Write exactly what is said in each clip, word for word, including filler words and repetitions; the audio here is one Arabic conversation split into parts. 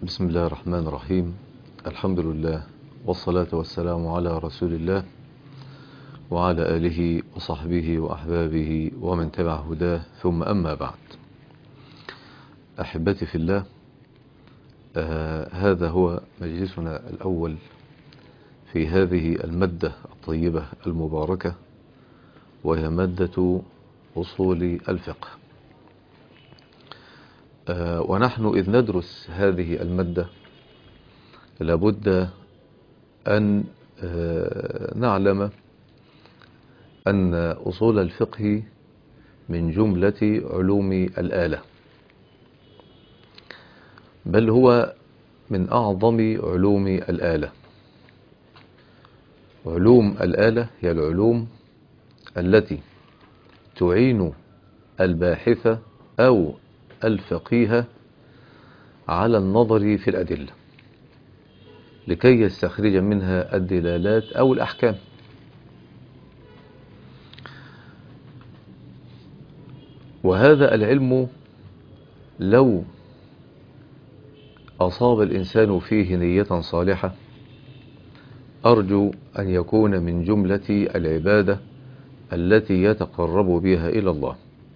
بسم الله الرحمن الرحيم. الحمد لله والصلاة والسلام على رسول الله وعلى آله وصحبه وأحبابه ومن تبع هداه، ثم أما بعد. أحبتي في الله، آه هذا هو مجلسنا الأول في هذه المادة الطيبة المباركة، وهي مادة أصول الفقه. آه ونحن إذ ندرس هذه المادة لابد أن آه نعلم أن أصول الفقه من جملة علوم الآلة، بل هو من أعظم علوم الآلة. علوم الآلة هي العلوم التي تعين الباحث أو الفقيه على النظر في الأدلة لكي يستخرج منها الدلالات أو الأحكام. وهذا العلم لو أصاب الإنسان فيه نية صالحة أرجو أن يكون من جملة العبادة التي يتقرب بها إلى الله.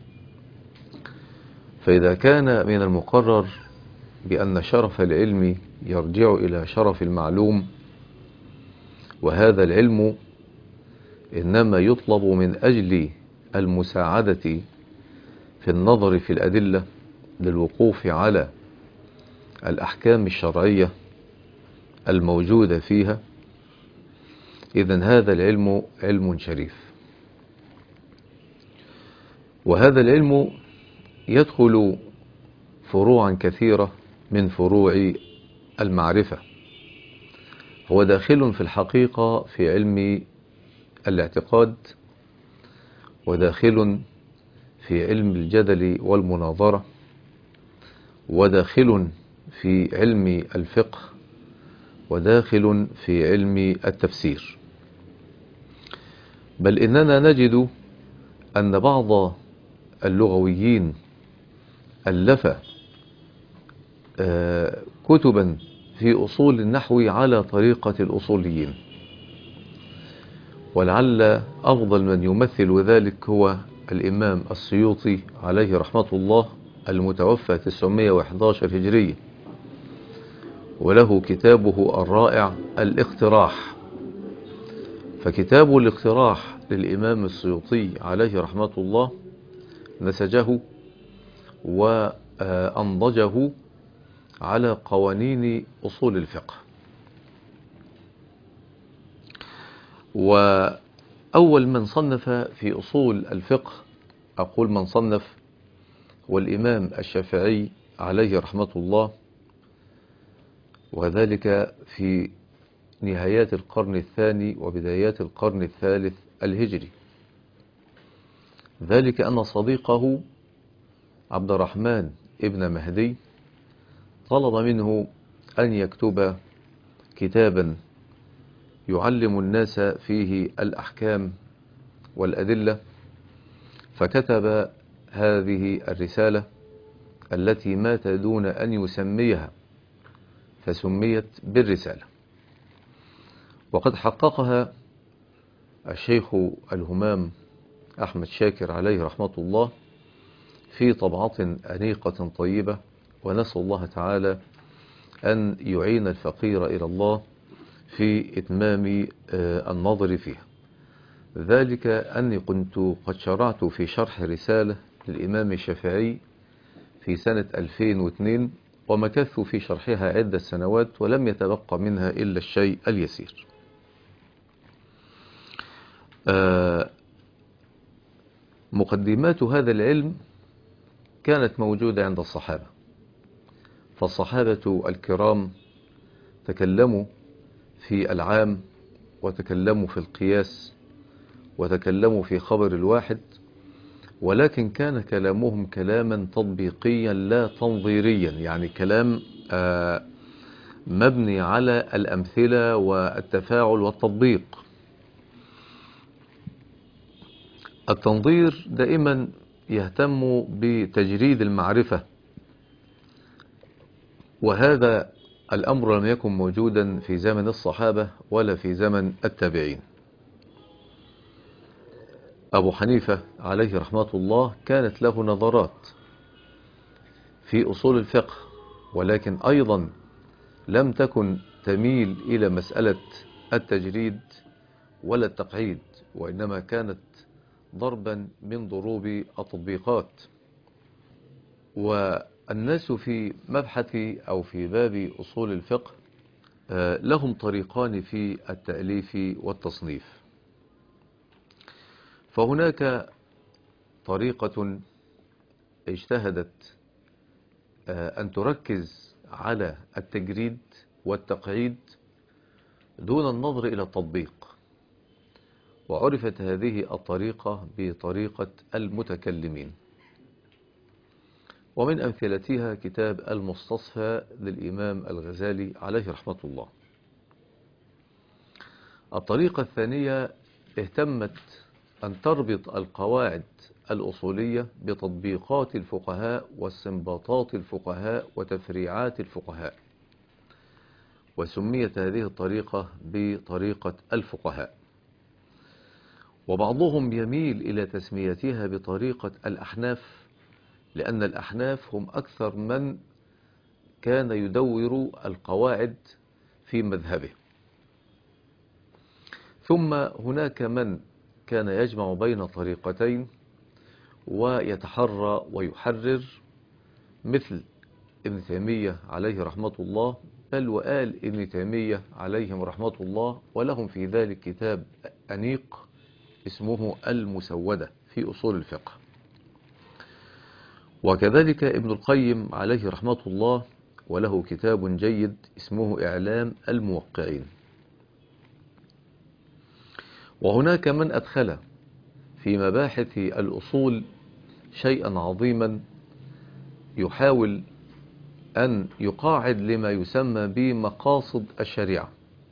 فإذا كان من المقرر بأن شرف العلم يرجع إلى شرف المعلوم، وهذا العلم إنما يطلب من أجل المساعدة في النظر في الأدلة للوقوف على الأحكام الشرعية الموجودة فيها، إذن هذا العلم علم شريف. وهذا العلم يدخل فروعا كثيرة من فروع المعرفة. هو داخل في الحقيقة في علم الاعتقاد، وداخل في علم الجدل والمناظرة، وداخل في علم الفقه، وداخل في علم التفسير. بل إننا نجد أن بعض اللغويين ألف كتبا في أصول النحو على طريقة الأصوليين، ولعل أفضل من يمثل ذلك هو الإمام السيوطي عليه رحمة الله، المتوفى تسعمائة وأحد عشر هجرية، وله كتابه الرائع الاقتراح. فكتاب الاقتراح للإمام السيوطي عليه رحمة الله نسجه وأنضجه على قوانين أصول الفقه. وأول من صنف في أصول الفقه، أقول من صنف، هو الإمام الشافعي عليه رحمة الله، وذلك في نهايات القرن الثاني وبدايات القرن الثالث الهجري. ذلك أن صديقه عبد الرحمن ابن مهدي طلب منه أن يكتب كتابا يعلم الناس فيه الأحكام والأدلة، فكتب هذه الرسالة التي مات دون أن يسميها، فسميت بالرسالة. وقد حققها الشيخ الهمام أحمد شاكر عليه رحمة الله في طبعة أنيقة طيبة، ونسأل الله تعالى أن يعين الفقير إلى الله في إتمام النظر فيها. ذلك أني كنت قد شرعت في شرح رسالة للإمام الشافعي في سنة ألفين واثنين، ومكثت في شرحها عدة سنوات ولم يتبقى منها إلا الشيء اليسير. مقدمات هذا العلم كانت موجودة عند الصحابة، فالصحابة الكرام تكلموا في العام، وتكلموا في القياس، وتكلموا في خبر الواحد، ولكن كان كلامهم كلاما تطبيقيا لا تنظيريا، يعني كلام مبني على الأمثلة والتفاعل والتطبيق. التنظير دائما يهتم بتجريد المعرفة، وهذا الأمر لم يكن موجودا في زمن الصحابة ولا في زمن التابعين. أبو حنيفة عليه رحمة الله كانت له نظرات في أصول الفقه، ولكن أيضا لم تكن تميل إلى مسألة التجريد ولا التقعيد، وإنما كانت ضربا من ضروب التطبيقات. والناس في مبحث أو في باب أصول الفقه لهم طريقان في التأليف والتصنيف. فهناك طريقة اجتهدت أن تركز على التجريد والتقعيد دون النظر إلى التطبيق، وعرفت هذه الطريقة بطريقة المتكلمين، ومن أمثلتها كتاب المستصفى للإمام الغزالي عليه رحمة الله. الطريقة الثانية اهتمت أن تربط القواعد الأصولية بتطبيقات الفقهاء واستنباطات الفقهاء وتفريعات الفقهاء، وسميت هذه الطريقة بطريقة الفقهاء. وبعضهم يميل إلى تسميتها بطريقة الأحناف، لأن الأحناف هم أكثر من كان يدور القواعد في مذهبه. ثم هناك من كان يجمع بين طريقتين ويتحرى ويحرر، مثل ابن تيمية عليه رحمة الله، بل وآل ابن تيمية عليهم رحمة الله، ولهم في ذلك كتاب أنيق اسمه المسودة في أصول الفقه. وكذلك ابن القيم عليه رحمة الله، وله كتاب جيد اسمه إعلام الموقعين. وهناك من أدخل في مباحث الأصول شيئا عظيما يحاول أن يقاعد لما يسمى بمقاصد الشريعة،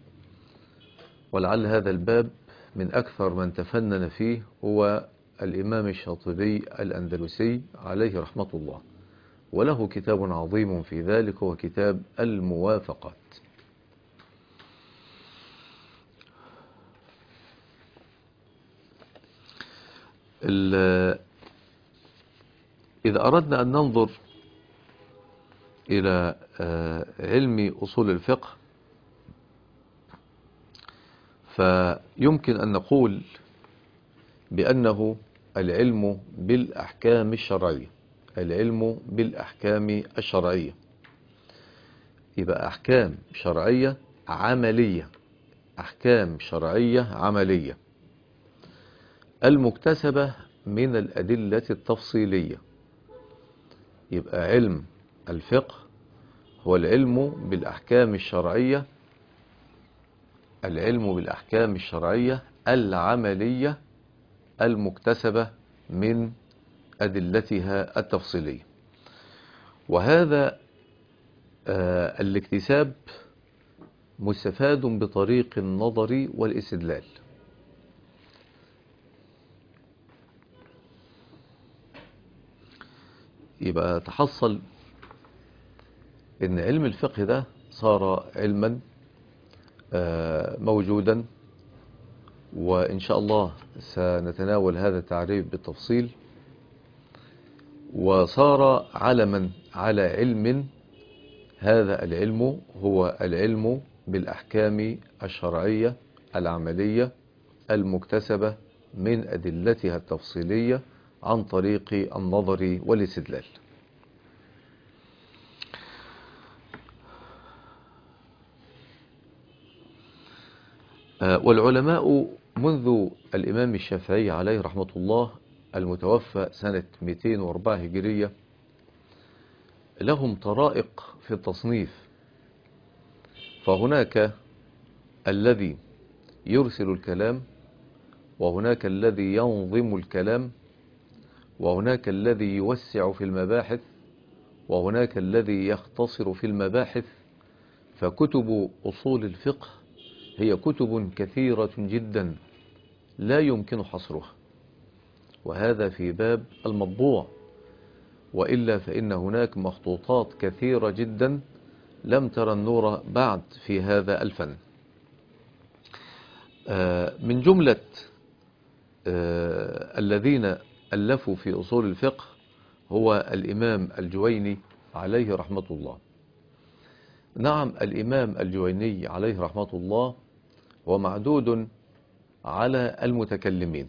ولعل هذا الباب من أكثر من تفنن فيه هو الإمام الشاطبي الأندلسي عليه رحمة الله، وله كتاب عظيم في ذلك هو كتاب الموافقات. إذا أردنا أن ننظر إلى علم أصول الفقه، فيمكن أن نقول بأنه العلم بالأحكام الشرعية. العلم بالأحكام الشرعية يبقى أحكام شرعية عملية، أحكام شرعية عملية المكتسبة من الأدلة التفصيلية. يبقى علم الفقه هو العلم بالأحكام الشرعية، العلم بالأحكام الشرعية العملية المكتسبة من أدلتها التفصيلية. وهذا آه الاكتساب مستفاد بطريق النظر والاستدلال. يبقى تحصل ان علم الفقه ده صار علما آه موجودا، وإن شاء الله سنتناول هذا التعريف بالتفصيل. وصار علما على علم، هذا العلم هو العلم بالأحكام الشرعية العملية المكتسبة من أدلتها التفصيلية عن طريق النظر والاستدلال. والعلماء منذ الإمام الشافعي عليه رحمة الله المتوفى سنة مئتين وأربعة هجرية لهم طرائق في التصنيف. فهناك الذي يرسل الكلام، وهناك الذي ينظم الكلام، وهناك الذي يوسع في المباحث، وهناك الذي يختصر في المباحث. فكتب أصول الفقه هي كتب كثيرة جدا لا يمكن حصرها، وهذا في باب المطبوع، وإلا فإن هناك مخطوطات كثيرة جدا لم ترى النور بعد في هذا الفن. من جملة الذين ألفوا في أصول الفقه هو الإمام الجويني عليه رحمة الله. نعم، الإمام الجويني عليه رحمة الله هو معدود على المتكلمين،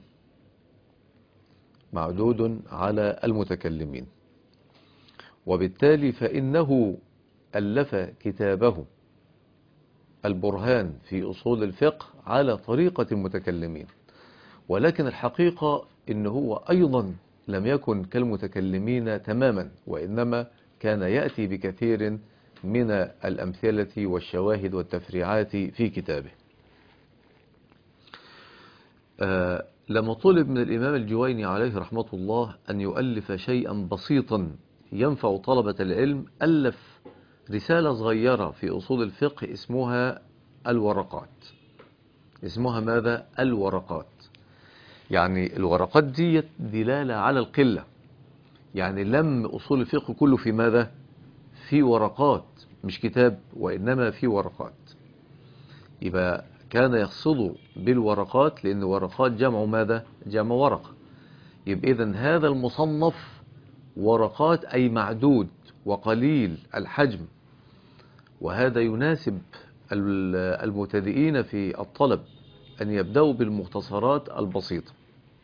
معدود على المتكلمين، وبالتالي فإنه ألف كتابه البرهان في أصول الفقه على طريقة المتكلمين، ولكن الحقيقة إنه هو أيضا لم يكن كالمتكلمين تماما، وإنما كان يأتي بكثير من الأمثلة والشواهد والتفريعات في كتابه. آه لما طلب من الإمام الجويني عليه رحمة الله أن يؤلف شيئا بسيطا ينفع طلبة العلم، ألف رسالة صغيرة في أصول الفقه اسمها الورقات. اسمها ماذا؟ الورقات. يعني الورقات دي دلالة على القلة، يعني لم أصول الفقه كله في ماذا؟ في ورقات، مش كتاب، وإنما في ورقات. يبقى كان يقصد بالورقات لأن ورقات جمع ماذا؟ جمع ورقة. يبقى إذن هذا المصنف ورقات أي معدود وقليل الحجم، وهذا يناسب المبتدئين في الطلب أن يبدأوا بالمختصرات البسيطة.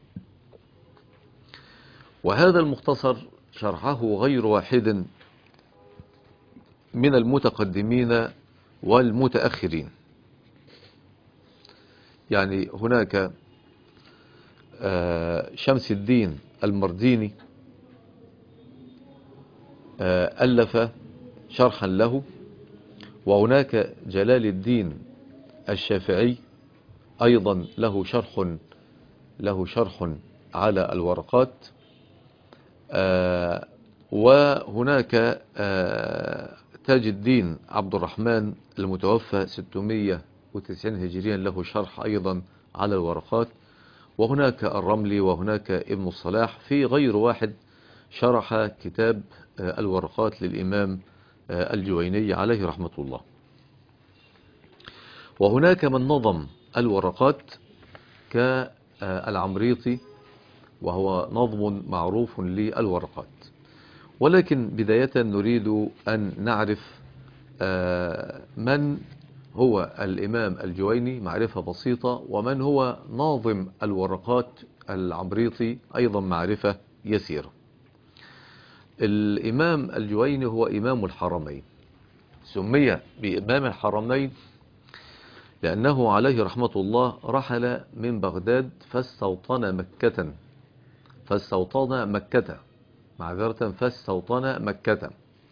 وهذا المختصر شرحه غير واحد من المتقدمين والمتأخرين. يعني هناك شمس الدين المرديني ألف شرحا له، وهناك جلال الدين الشافعي أيضا له شرح له شرح على الورقات. وهناك تاج الدين عبد الرحمن المتوفى ستمائة وتسعين هجريا له شرح أيضا على الورقات. وهناك الرملي، وهناك ابن الصلاح، في غير واحد شرح كتاب الورقات للإمام الجويني عليه رحمة الله. وهناك من نظم الورقات كالعمريطي، وهو نظم معروف للورقات. ولكن بداية نريد أن نعرف من هو الإمام الجويني معرفة بسيطة، ومن هو ناظم الورقات العمريطي أيضا معرفة يسيرة. الإمام الجويني هو إمام الحرمين، سمي بإمام الحرمين لأنه عليه رحمة الله رحل من بغداد فاستوطن مكة فاستوطن مكة معذرة فاستوطن مكة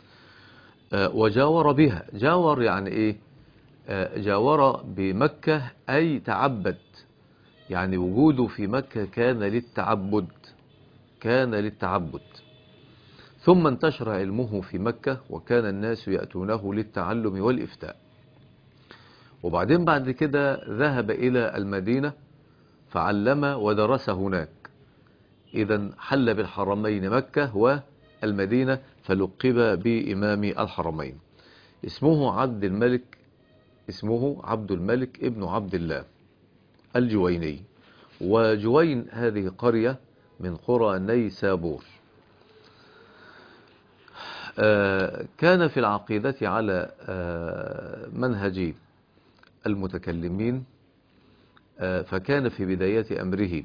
وجاور بها. جاور يعني إيه؟ جاور بمكة أي تعبد، يعني وجوده في مكة كان للتعبد كان للتعبد ثم انتشر علمه في مكة، وكان الناس يأتونه للتعلم والإفتاء. وبعدين بعد كده ذهب إلى المدينة فعلم ودرس هناك. إذن حل بالحرمين مكة والمدينة، فلقب بإمام الحرمين. اسمه عبد الملك اسمه عبد الملك ابن عبد الله الجويني. وجوين هذه قرية من قرى نيسابور. كان في العقيدة على منهج المتكلمين، فكان في بداية أمره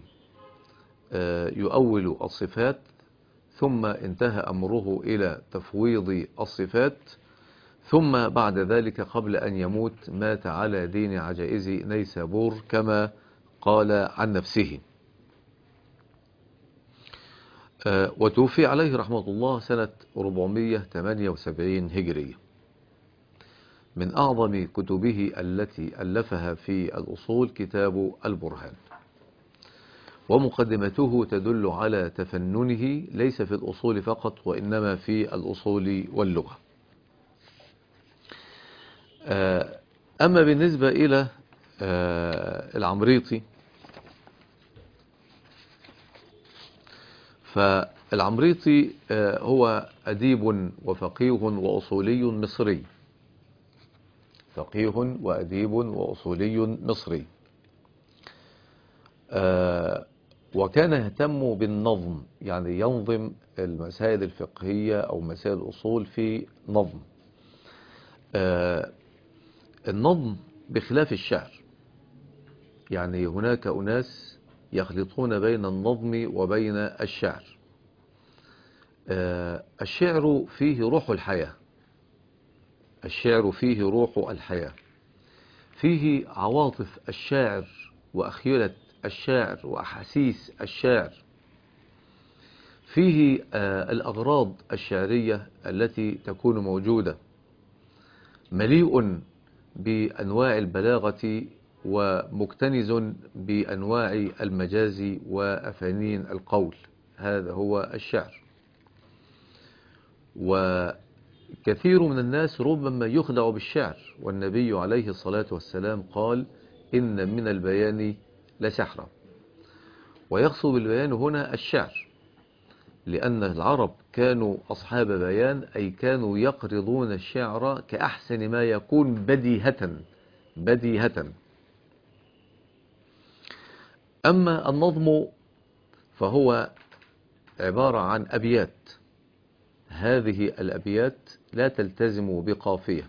يؤول الصفات، ثم انتهى أمره إلى تفويض الصفات، ثم بعد ذلك قبل أن يموت مات على دين عجائز نيسابور كما قال عن نفسه. وتوفي عليه رحمة الله سنة أربعمائة وثمانية وسبعين هجرية. من أعظم كتبه التي ألفها في الأصول كتاب البرهان، ومقدمته تدل على تفننه ليس في الأصول فقط وإنما في الأصول واللغة. أما بالنسبة إلى العمريطي، فالعمريطي هو أديب وفقيه وأصولي مصري، فقيه وأديب وأصولي مصري. آه وكان يهتم بالنظم، يعني ينظم المسائل الفقهية أو مسائل الأصول في نظم. آه النظم بخلاف الشعر، يعني هناك أناس يخلطون بين النظم وبين الشعر. آه الشعر فيه روح الحياة، الشعر فيه روح الحياة، فيه عواطف الشاعر وأخيلة الشاعر وأحاسيس الشاعر، فيه آه الأغراض الشعرية التي تكون موجودة، مليء بأنواع البلاغة ومكتنز بأنواع المجاز وأفانين القول. هذا هو الشعر. وكثير من الناس ربما يخدع بالشعر، والنبي عليه الصلاة والسلام قال: إن من البيان لسحرا. ويقصد بالبيان هنا الشعر، لأن العرب كانوا أصحاب بيان، أي كانوا يقرضون الشعر كأحسن ما يكون بديهة بديهة. أما النظم فهو عبارة عن أبيات، هذه الأبيات لا تلتزم بقافية،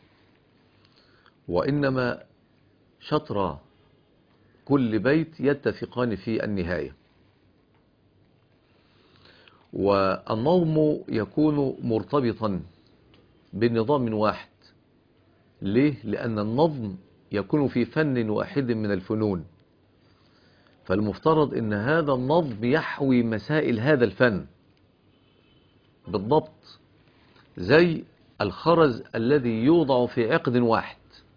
وإنما شطر كل بيت يتفقان في النهاية. والنظم يكون مرتبطا بنظام واحد. ليه؟ لأن النظم يكون في فن واحد من الفنون، فالمفترض أن هذا النظم يحوي مسائل هذا الفن بالضبط، زي الخرز الذي يوضع في عقد واحد،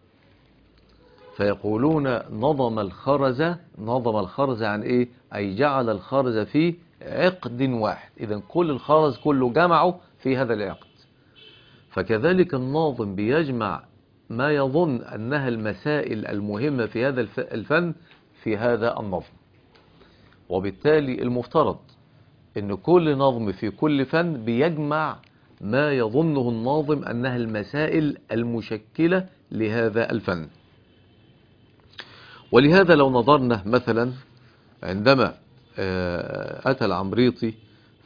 فيقولون نظم الخرز. نظم الخرز عن إيه؟ أي جعل الخرز في عقد واحد، إذن كل الخرز كله جمعه في هذا العقد. فكذلك الناظم بيجمع ما يظن أنها المسائل المهمة في هذا الفن في هذا النظم. وبالتالي المفترض أن كل نظم في كل فن بيجمع ما يظنه الناظم أنها المسائل المشكلة لهذا الفن. ولهذا لو نظرنا مثلا عندما أتى العمريطي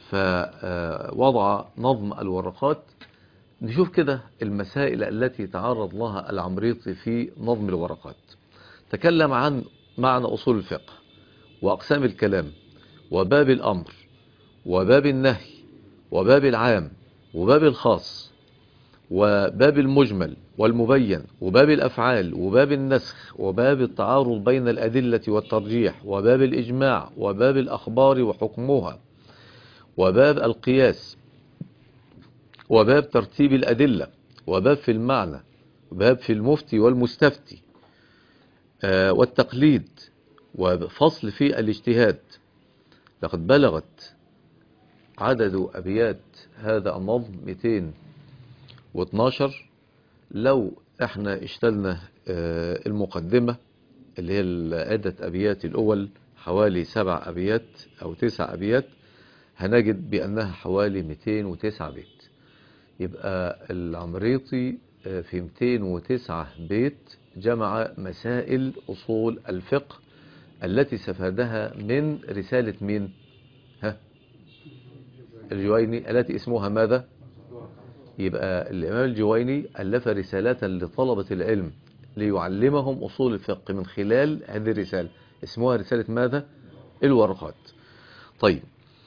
فوضع نظم الورقات، نشوف كده المسائل التي تعرض لها العمريطي في نظم الورقات. تكلم عن معنى أصول الفقه، وأقسام الكلام، وباب الأمر، وباب النهي، وباب العام، وباب الخاص، وباب المجمل والمبين، وباب الأفعال، وباب النسخ، وباب التعارض بين الأدلة والترجيح، وباب الإجماع، وباب الأخبار وحكمها، وباب القياس، وباب ترتيب الأدلة، وباب في المعنى، وباب في المفتي والمستفتي، آه والتقليد، وفصل في الاجتهاد. لقد بلغت عدد أبيات هذا النظم مئتين واثناشر. لو احنا اشتلنا آه المقدمة اللي هي عدة أبيات الأول حوالي سبع أبيات أو تسع أبيات، هنجد بأنها حوالي مئتين وتسعة بيت. يبقى العمريطي في مئتين وتسعة بيت جمع مسائل أصول الفقه التي استفادها من رسالة مين؟ ها؟ الجويني، التي اسمها ماذا؟ يبقى الإمام الجويني ألف رسالة لطلبة العلم ليعلمهم أصول الفقه من خلال هذه الرسالة، اسمها رسالة ماذا؟ الورقات. طيب،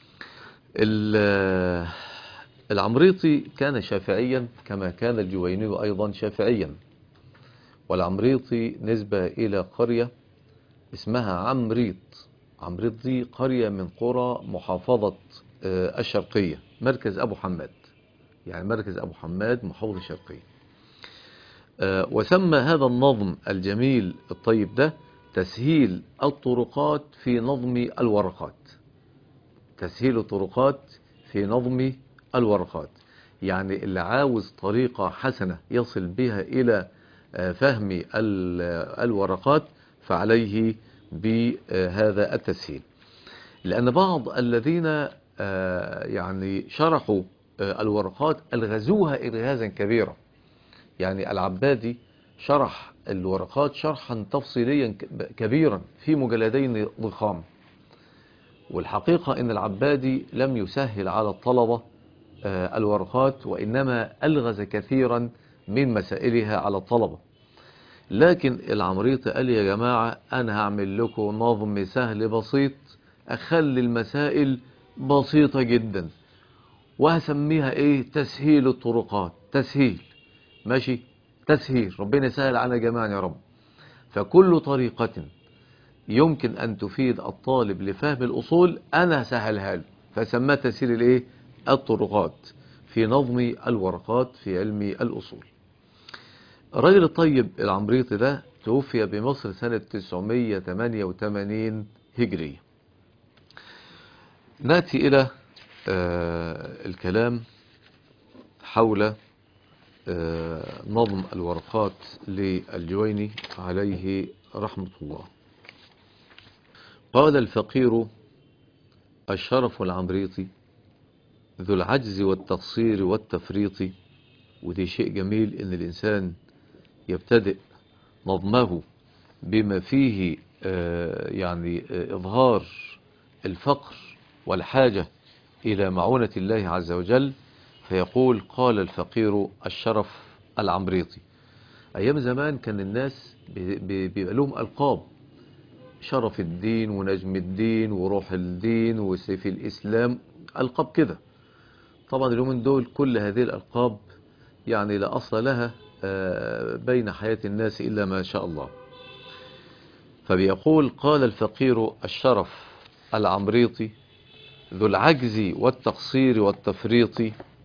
العمريطي كان شافعيا كما كان الجويني أيضا شافعيا. والعمريطي نسبة إلى قرية اسمها عمريط. عمريط دي قرية من قرى محافظة الشرقية، مركز أبو حماد، يعني مركز أبو حماد محافظة الشرقية. وسمى هذا النظم الجميل الطيب ده تسهيل الطرقات في نظم الورقات. تسهيل الطرقات في نظم الورقات، يعني اللي عاوز طريقة حسنة يصل بها إلى فهم الورقات فعليه بهذا التسهيل. لأن بعض الذين يعني شرحوا الورقات ألغزوها إلغازا كبيرا. يعني العبادي شرح الورقات شرحا تفصيليا كبيرا في مجلدين ضخام. والحقيقة ان العبادي لم يسهل على الطلبة الورقات، وإنما ألغز كثيرا من مسائلها على الطلبة. لكن العمريطي قال يا جماعة أنا هعمل لكم نظم سهل بسيط، أخلي المسائل بسيطة جدا، وهسميها إيه؟ تسهيل الطرقات. تسهيل، ماشي، تسهيل، ربنا يسهل على جميعا يا رب. فكل طريقة يمكن أن تفيد الطالب لفهم الأصول أنا سهلها له، فسماه تسهيل الإيه؟ الطرقات في نظم الورقات في علم الأصول. الراجل الطيب العمريطي ده توفي بمصر سنة تسعمية وتمانية وتمانين هجرية. نأتي إلى آه الكلام حول آه نظم الورقات للجويني عليه رحمة الله. قال الفقير الشرف العمريطي ذو العجز والتقصير والتفريط. ودي شيء جميل ان الانسان يبتدئ نظمه بما فيه يعني اظهار الفقر والحاجة الى معونة الله عز وجل، فيقول قال الفقير الشرف العمريطي. ايام زمان كان الناس بيبقى لهم القاب، شرف الدين ونجم الدين وروح الدين وسيف الاسلام، القاب كده. طبعا اليومين دول كل هذه الألقاب يعني لا أصل لها بين حياة الناس إلا ما شاء الله. فبيقول قال الفقير الشرف العمريطي ذو العجز والتقصير والتفريط.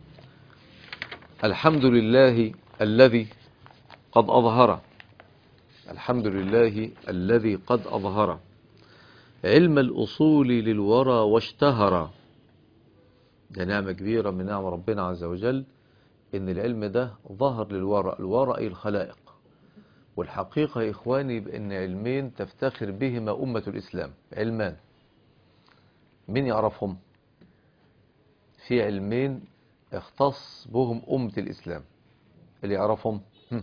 الحمد لله الذي قد أظهر الحمد لله الذي قد أظهر علم الأصول للورى واشتهر. ده نعمة كبيرة من نعم ربنا عز وجل ان العلم ده ظهر للورى، الورى اي الخلائق. والحقيقة يا اخواني بان علمين تفتخر بهما امة الاسلام، علمان مين يعرفهم؟ في علمين اختص بهم امة الاسلام، اللي يعرفهم هم.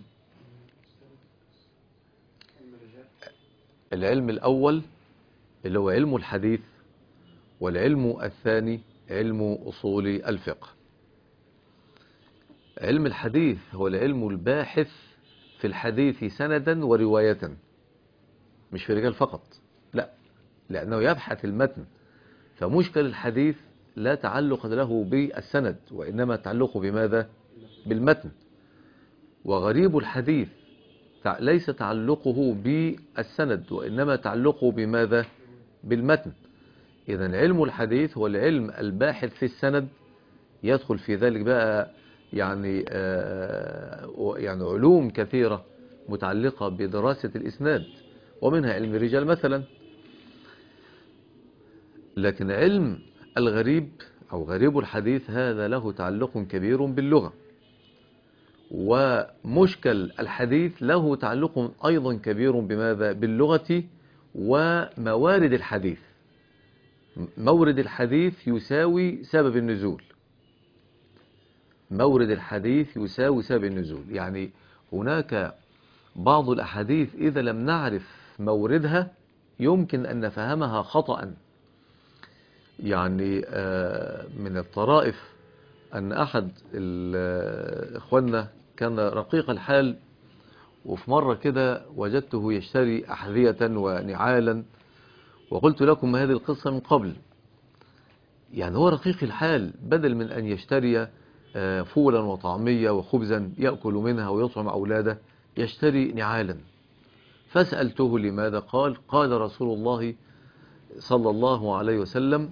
العلم الاول اللي هو علم الحديث، والعلم الثاني علم اصول الفقه. علم الحديث هو العلم الباحث في الحديث سندا ورواية، مش في رجال فقط، لا، لأنه يبحث المتن. فمشكل الحديث لا تعلق له بالسند، وإنما تعلقه بماذا؟ بالمتن. وغريب الحديث ليس تعلقه بالسند، وإنما تعلقه بماذا؟ بالمتن. إذن علم الحديث هو العلم الباحث في السند، يدخل في ذلك بقى يعني آه يعني علوم كثيرة متعلقة بدراسة الإسناد، ومنها علم الرجال مثلا. لكن علم الغريب أو غريب الحديث هذا له تعلق كبير باللغة، ومشكل الحديث له تعلق أيضا كبير بماذا؟ باللغة وموارد الحديث. مورد الحديث يساوي سبب النزول، مورد الحديث يساوي سبب النزول. يعني هناك بعض الأحاديث إذا لم نعرف موردها يمكن أن نفهمها خطأ. يعني من الطرائف أن أحد إخواننا كان رقيق الحال، وفي مرة كده وجدته يشتري أحذية ونعالا، وقلت لكم هذه القصة من قبل. يعني هو رقيق الحال بدل من أن يشتري فولا وطعمية وخبزا يأكل منها ويطعم أولاده يشتري نعالا. فسألته لماذا؟ قال قال رسول الله صلى الله عليه وسلم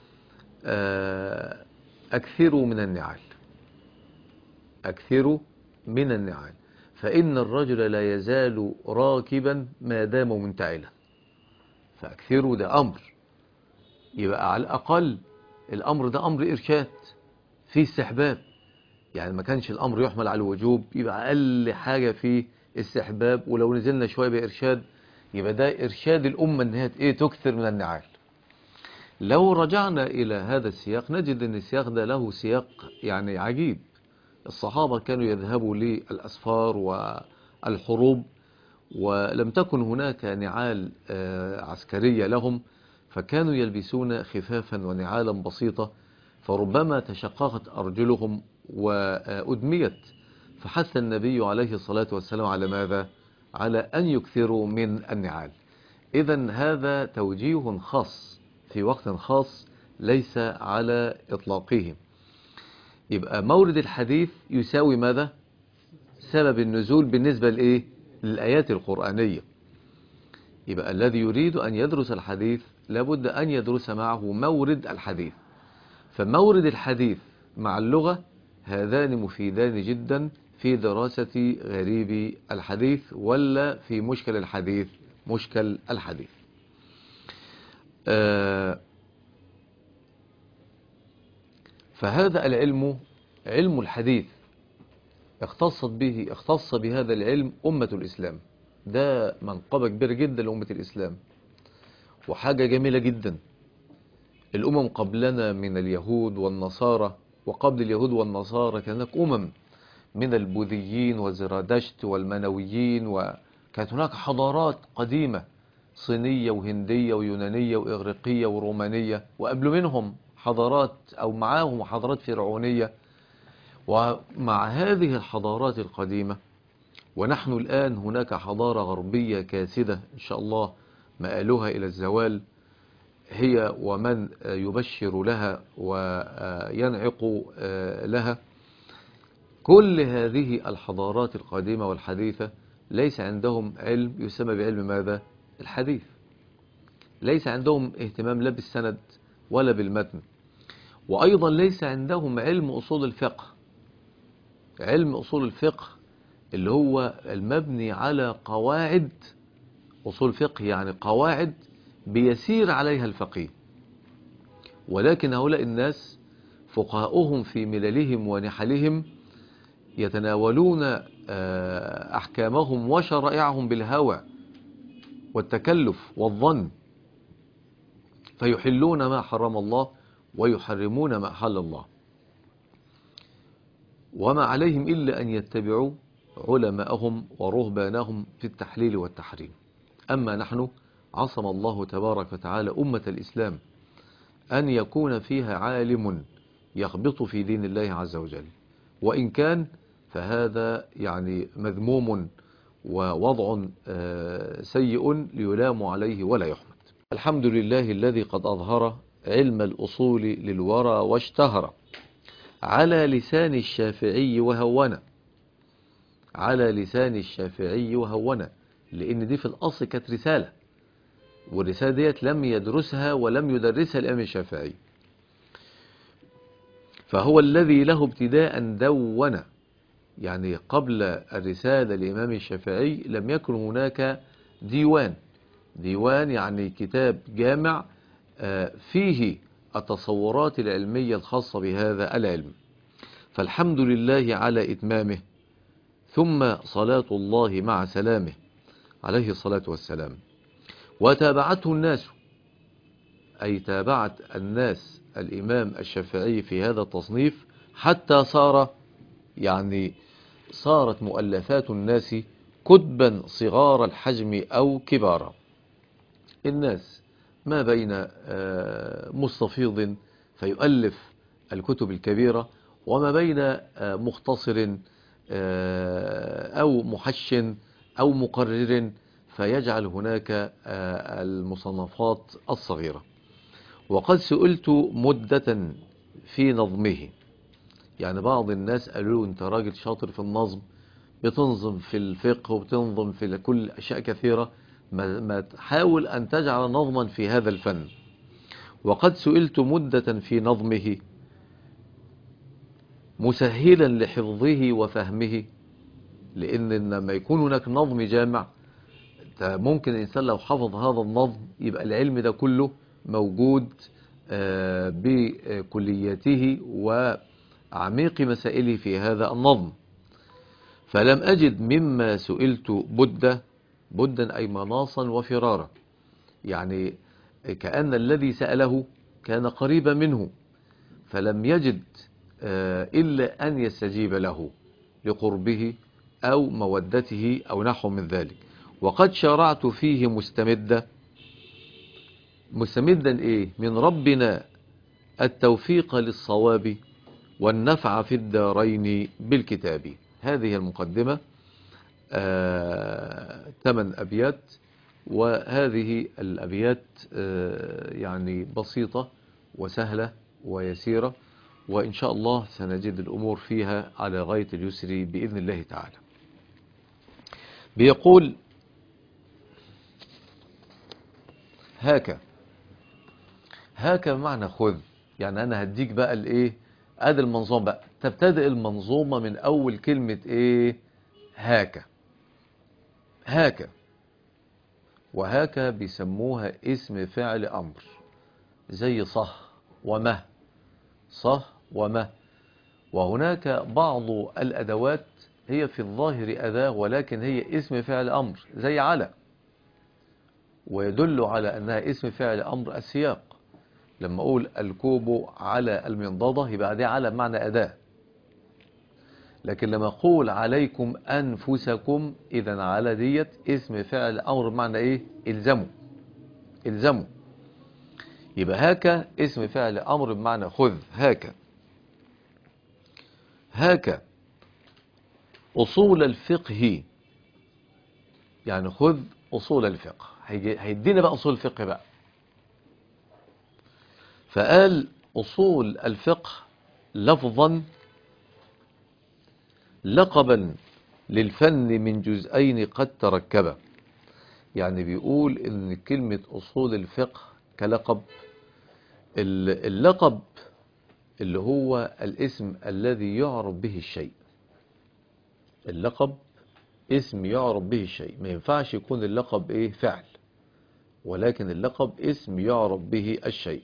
أكثروا من النعال، أكثروا من النعال، فإن الرجل لا يزال راكبا ما دام منتعلا. فأكثروا ده أمر، يبقى على الأقل الأمر ده أمر إرشاد فيه استحباب. يعني ما كانش الأمر يحمل على الوجوب، يبقى أقل حاجة فيه استحباب، ولو نزلنا شوية بإرشاد يبقى ده إرشاد الأمة أنها إيه؟ تكثر من النعال. لو رجعنا إلى هذا السياق نجد أن السياق ده له سياق يعني عجيب. الصحابة كانوا يذهبوا للأسفار الحروب، ولم تكن هناك نعال عسكرية لهم، فكانوا يلبسون خفافا ونعالا بسيطة، فربما تشققت أرجلهم وأدميت. فحث النبي عليه الصلاة والسلام على ماذا؟ على أن يكثروا من النعال. إذن هذا توجيه خاص في وقت خاص ليس على إطلاقه. يبقى مورد الحديث يساوي ماذا؟ سبب النزول بالنسبة لإيه؟ للآيات القرآنية. يبقى الذي يريد أن يدرس الحديث لابد أن يدرس معه مورد الحديث. فمورد الحديث مع اللغة هذان مفيدان جدا في دراسة غريب الحديث ولا في مشكل الحديث. مشكل الحديث آه فهذا العلم علم الحديث اختصت به اختص بهذا العلم أمة الإسلام. ده منقبة كبيرة جدا لأمة الإسلام وحاجة جميلة جدا. الأمم قبلنا من اليهود والنصارى، وقبل اليهود والنصارى كان هناك أمم من البوذيين وزرادشت والمنويين، وكانت هناك حضارات قديمة صينية وهندية ويونانية وإغريقية ورومانية، وقبل منهم حضارات أو معاهم حضارات فرعونية. ومع هذه الحضارات القديمة ونحن الآن هناك حضارة غربية كاسدة إن شاء الله مآلها إلى الزوال، هي ومن يبشر لها وينعق لها. كل هذه الحضارات القديمة والحديثة ليس عندهم علم يسمى بعلم ماذا؟ الحديث. ليس عندهم اهتمام لا بالسند ولا بالمتن، وأيضا ليس عندهم علم أصول الفقه. علم أصول الفقه اللي هو المبني على قواعد أصول فقه، يعني قواعد بيسير عليها الفقيه. ولكن هؤلاء الناس فقهاؤهم في مللهم ونحلهم يتناولون أحكامهم وشرائعهم بالهوى والتكلف والظن، فيحلون ما حرم الله ويحرمون ما حل الله، وما عليهم إلا أن يتبعوا علماءهم ورهبانهم في التحليل والتحريم. أما نحن عصم الله تبارك وتعالى أمة الإسلام أن يكون فيها عالم يخبط في دين الله عز وجل، وإن كان فهذا يعني مذموم ووضع سيء ليلام عليه ولا يحمد. الحمد لله الذي قد أظهر علم الأصول للورى واشتهر على لسان الشافعي وهونا. على لسان الشافعي وهونا، لأن دي في الأصل كانت رسالة، والرسالة ديت لم يدرسها ولم يدرسها الإمام الشافعي، فهو الذي له ابتداء دون. يعني قبل الرسالة الإمام الشافعي لم يكن هناك ديوان. ديوان يعني كتاب جامع فيه التصورات العلمية الخاصة بهذا العلم. فالحمد لله على إتمامه، ثم صلاة الله مع سلامه عليه الصلاة والسلام. وتابعته الناس، أي تابعت الناس الإمام الشافعي في هذا التصنيف حتى صار يعني صارت مؤلفات الناس كتبا صغار الحجم أو كبارا. الناس ما بين مستفيض فيؤلف الكتب الكبيرة، وما بين مختصر أو محشن أو مقرر فيجعل هناك المصنفات الصغيرة. وقد سئلت مدة في نظمه. يعني بعض الناس قالوا له أنت راجل شاطر في النظم، بتنظم في الفقه وبتنظم في كل أشياء كثيرة، ما, ما تحاول أن تجعل نظما في هذا الفن. وقد سئلت مدة في نظمه مسهلا لحفظه وفهمه، لأن لما يكون هناك نظم جامع ممكن الإنسان لو حفظ هذا النظم يبقى العلم ده كله موجود بكلياته وعميق مسائله في هذا النظم. فلم أجد مما سئلت بدا بدا أي مناصا وفرارا، يعني كأن الذي سأله كان قريبا منه، فلم يجد إلا أن يستجيب له لقربه أو مودته أو نحو من ذلك. وقد شرعت فيه مستمدا. مستمدا إيه؟ من ربنا التوفيق للصواب والنفع في الدارين بالكتاب. هذه المقدمة، آه، ثمان أبيات، وهذه الأبيات آه، يعني بسيطة وسهلة ويسيرة، وإن شاء الله سنجد الأمور فيها على غاية اليسر بإذن الله تعالى. بيقول: هاك. هاك بمعنى خذ. يعني أنا هديك بقى الإيه؟ أدي المنظومة بقى. تبتدئ المنظومة من أول كلمة إيه؟ هاك. هاك. وهاك بيسموها اسم فعل أمر، زي صح ومه. صح ومه. وهناك بعض الأدوات هي في الظاهر أداة، ولكن هي اسم فعل أمر، زي على. ويدل على أنها اسم فعل أمر السياق. لما أقول الكوب على المنضدة يبقى دي على بمعنى أداة. لكن لما أقول عليكم أنفسكم، إذن على ديت اسم فعل أمر بمعنى إيه؟ إلزموا. إلزموا. يبقى هاك اسم فعل أمر بمعنى خذ. هاك. هاك أصول الفقه. يعني خذ أصول الفقه. هيدينا بقى أصول الفقه بقى. فقال أصول الفقه لفظا لقبا للفن من جزئين قد تركبا. يعني بيقول إن كلمة أصول الفقه كلقب. اللقب اللي هو الاسم الذي يعرف به الشيء. اللقب اسم يعرف به الشيء. ما ينفعش يكون اللقب ايه؟ فعل. ولكن اللقب اسم يعرف به الشيء.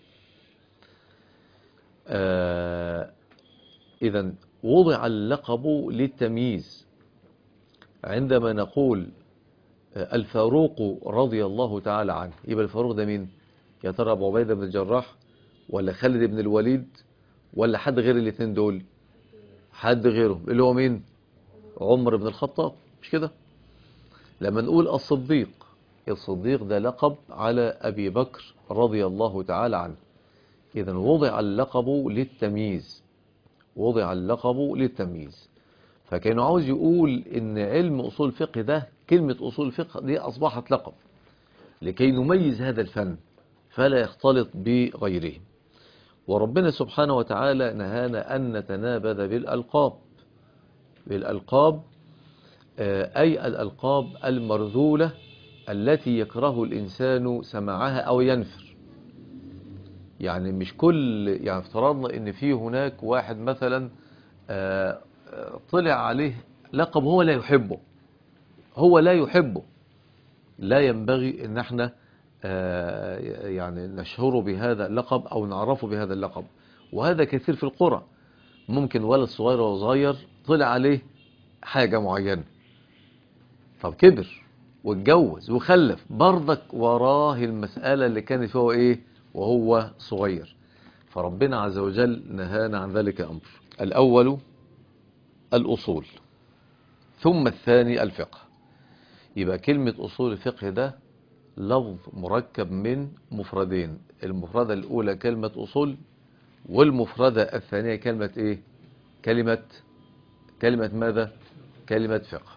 آه إذا وضع اللقب للتمييز. عندما نقول الفاروق رضي الله تعالى عنه، يبقى الفاروق ده مين؟ يا ترى أبو عبيدة بن الجراح، ولا خالد بن الوليد، ولا حد غير الاثنين دول؟ حد غيرهم، اللي هو مين؟ عمر بن الخطاب، مش كده؟ لما نقول الصديق، الصديق ده لقب على أبي بكر رضي الله تعالى عنه. إذا وضع اللقب للتمييز. وضع اللقب للتمييز. فكان عاوز يقول إن علم أصول الفقه ده، كلمة أصول الفقه دي أصبحت لقب لكي نميز هذا الفن فلا يختلط بغيره. وربنا سبحانه وتعالى نهانا أن نتنابذ بالألقاب. بالألقاب أي الألقاب المرذولة التي يكره الإنسان سماعها أو ينفر. يعني مش كل، يعني افترضنا إن في هناك واحد مثلا طلع عليه لقب هو لا يحبه. هو لا يحبه. لا ينبغي إن احنا يعني نشهره بهذا اللقب أو نعرفه بهذا اللقب. وهذا كثير في القرى. ممكن ولد صغير وصغير طلع عليه حاجة معينة، طب كبر واتجوز وخلف، برضك وراه المسألة اللي كانت فيه ايه وهو صغير. فربنا عز وجل نهانا عن ذلك أمر. الأول الأصول، ثم الثاني الفقه. يبقى كلمة أصول الفقه ده لفظ مركب من مفردين. المفردة الأولى كلمة أصول، والمفردة الثانية كلمة إيه؟ كلمة كلمة ماذا؟ كلمة فقه.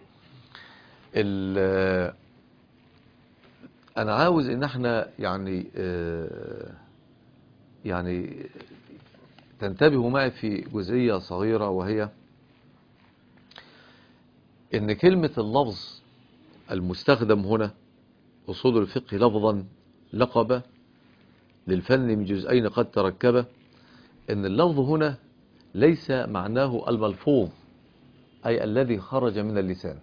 أنا عاوز إن احنا يعني يعني تنتبهوا معي في جزئية صغيرة، وهي إن كلمة اللفظ المستخدم هنا أصول الفقه لفظا لقب للفن من جزئين قد تركب. إن اللفظ هنا ليس معناه الملفوظ أي الذي خرج من اللسان،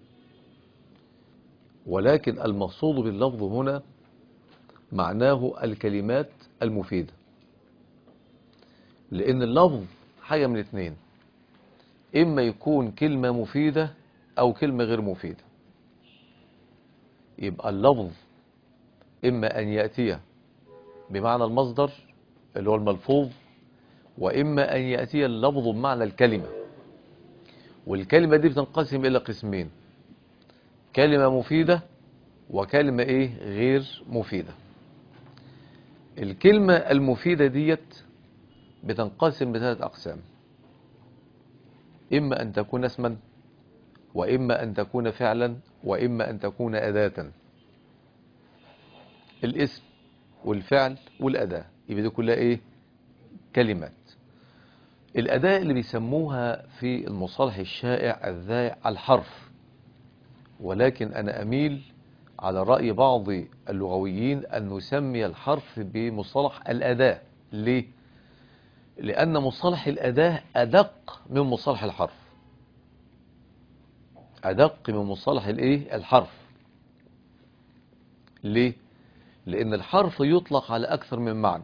ولكن المقصود باللفظ هنا معناه الكلمات المفيدة. لأن اللفظ حاجة من اثنين: إما يكون كلمة مفيدة أو كلمة غير مفيدة. يبقى اللفظ إما أن يأتي بمعنى المصدر اللي هو الملفوظ، وإما أن يأتي اللفظ بمعنى الكلمة. والكلمة دي بتنقسم إلى قسمين: كلمة مفيدة وكلمة إيه غير مفيدة. الكلمة المفيدة ديت بتنقسم لثلاث أقسام: إما أن تكون اسما، وإما أن تكون فعلا، وإما أن تكون أداة. الاسم والفعل والأداة يبقى دي كلها إيه؟ كلمات. الأداة اللي بيسموها في المصطلح الشائع الذائع الحرف، ولكن أنا أميل على رأي بعض اللغويين أن نسمي الحرف بمصطلح الأداة. ليه؟ لأن مصطلح الأداة أدق من مصطلح الحرف، أدق من مصطلح الإيه؟ الحرف. ليه؟ لأن الحرف يطلق على أكثر من معنى،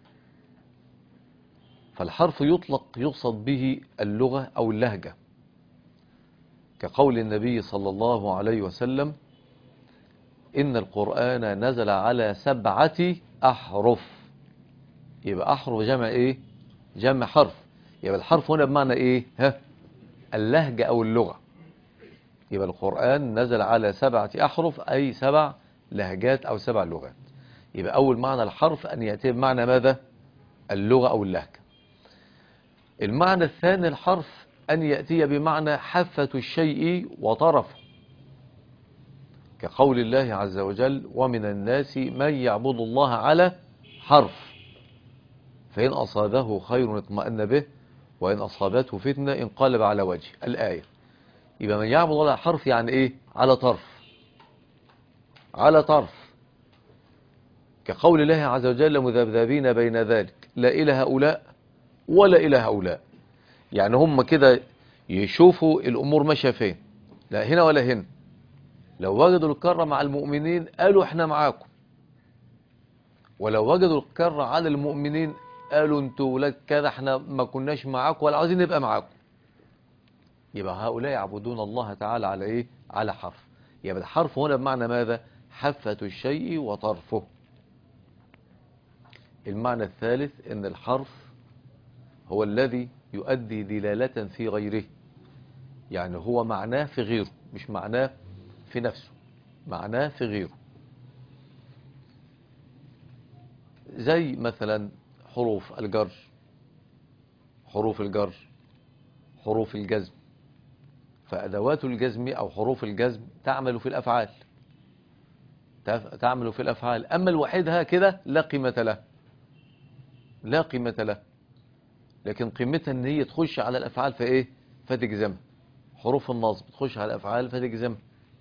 فالحرف يطلق يقصد به اللغة أو اللهجة، كقول النبي صلى الله عليه وسلم: إن القرآن نزل على سبعة أحرف. يبقى أحرف جمع إيه؟ جمع حرف. يبقى الحرف هنا بمعنى إيه؟ ها؟ اللهجة أو اللغة. يبقى القرآن نزل على سبعة أحرف، أي سبع لهجات أو سبع لغات. يبقى أول معنى الحرف أن يأتي بمعنى ماذا؟ اللغة أو اللهجة. المعنى الثاني الحرف أن يأتي بمعنى حافة الشيء وطرفه، كقول الله عز وجل: ومن الناس من يعبد الله على حرف، فإن أصابه خير اطمأن به، وإن أصابته فتنة انقلب على وجهه. الآية. يبقى من يعبد الله على حرف يعني إيه؟ على طرف، على طرف، كقول الله عز وجل: مذبذبين بين ذلك لا إلى هؤلاء ولا إلى هؤلاء. يعني هم كده يشوفوا الأمور ماشية فين، لا هنا ولا هنا. لو وجدوا الكرة مع المؤمنين قالوا احنا معاكم، ولو وجدوا الكرة على المؤمنين قالوا انتوا ولاد كده احنا ما كناش معاكم ولا عاوزين نبقى معاكم. يبقى هؤلاء يعبدون الله تعالى على ايه؟ على حرف. يبقى الحرف هنا بمعنى ماذا؟ حافة الشيء وطرفه. المعنى الثالث ان الحرف هو الذي يؤدي دلالة في غيره، يعني هو معناه في غيره، مش معناه في نفسه، معناه في غيره. زي مثلا حروف الجر، حروف الجر، حروف الجزم. فأدوات الجزم أو حروف الجزم تعمل في الأفعال، تعمل في الأفعال. أما الوحيدها كده لا قيمة له، لا قيمة له. لكن قيمتها ان هي تخش على الأفعال فإيه؟ فتجزمها. حروف النصب تخش على الأفعال فتجزمها.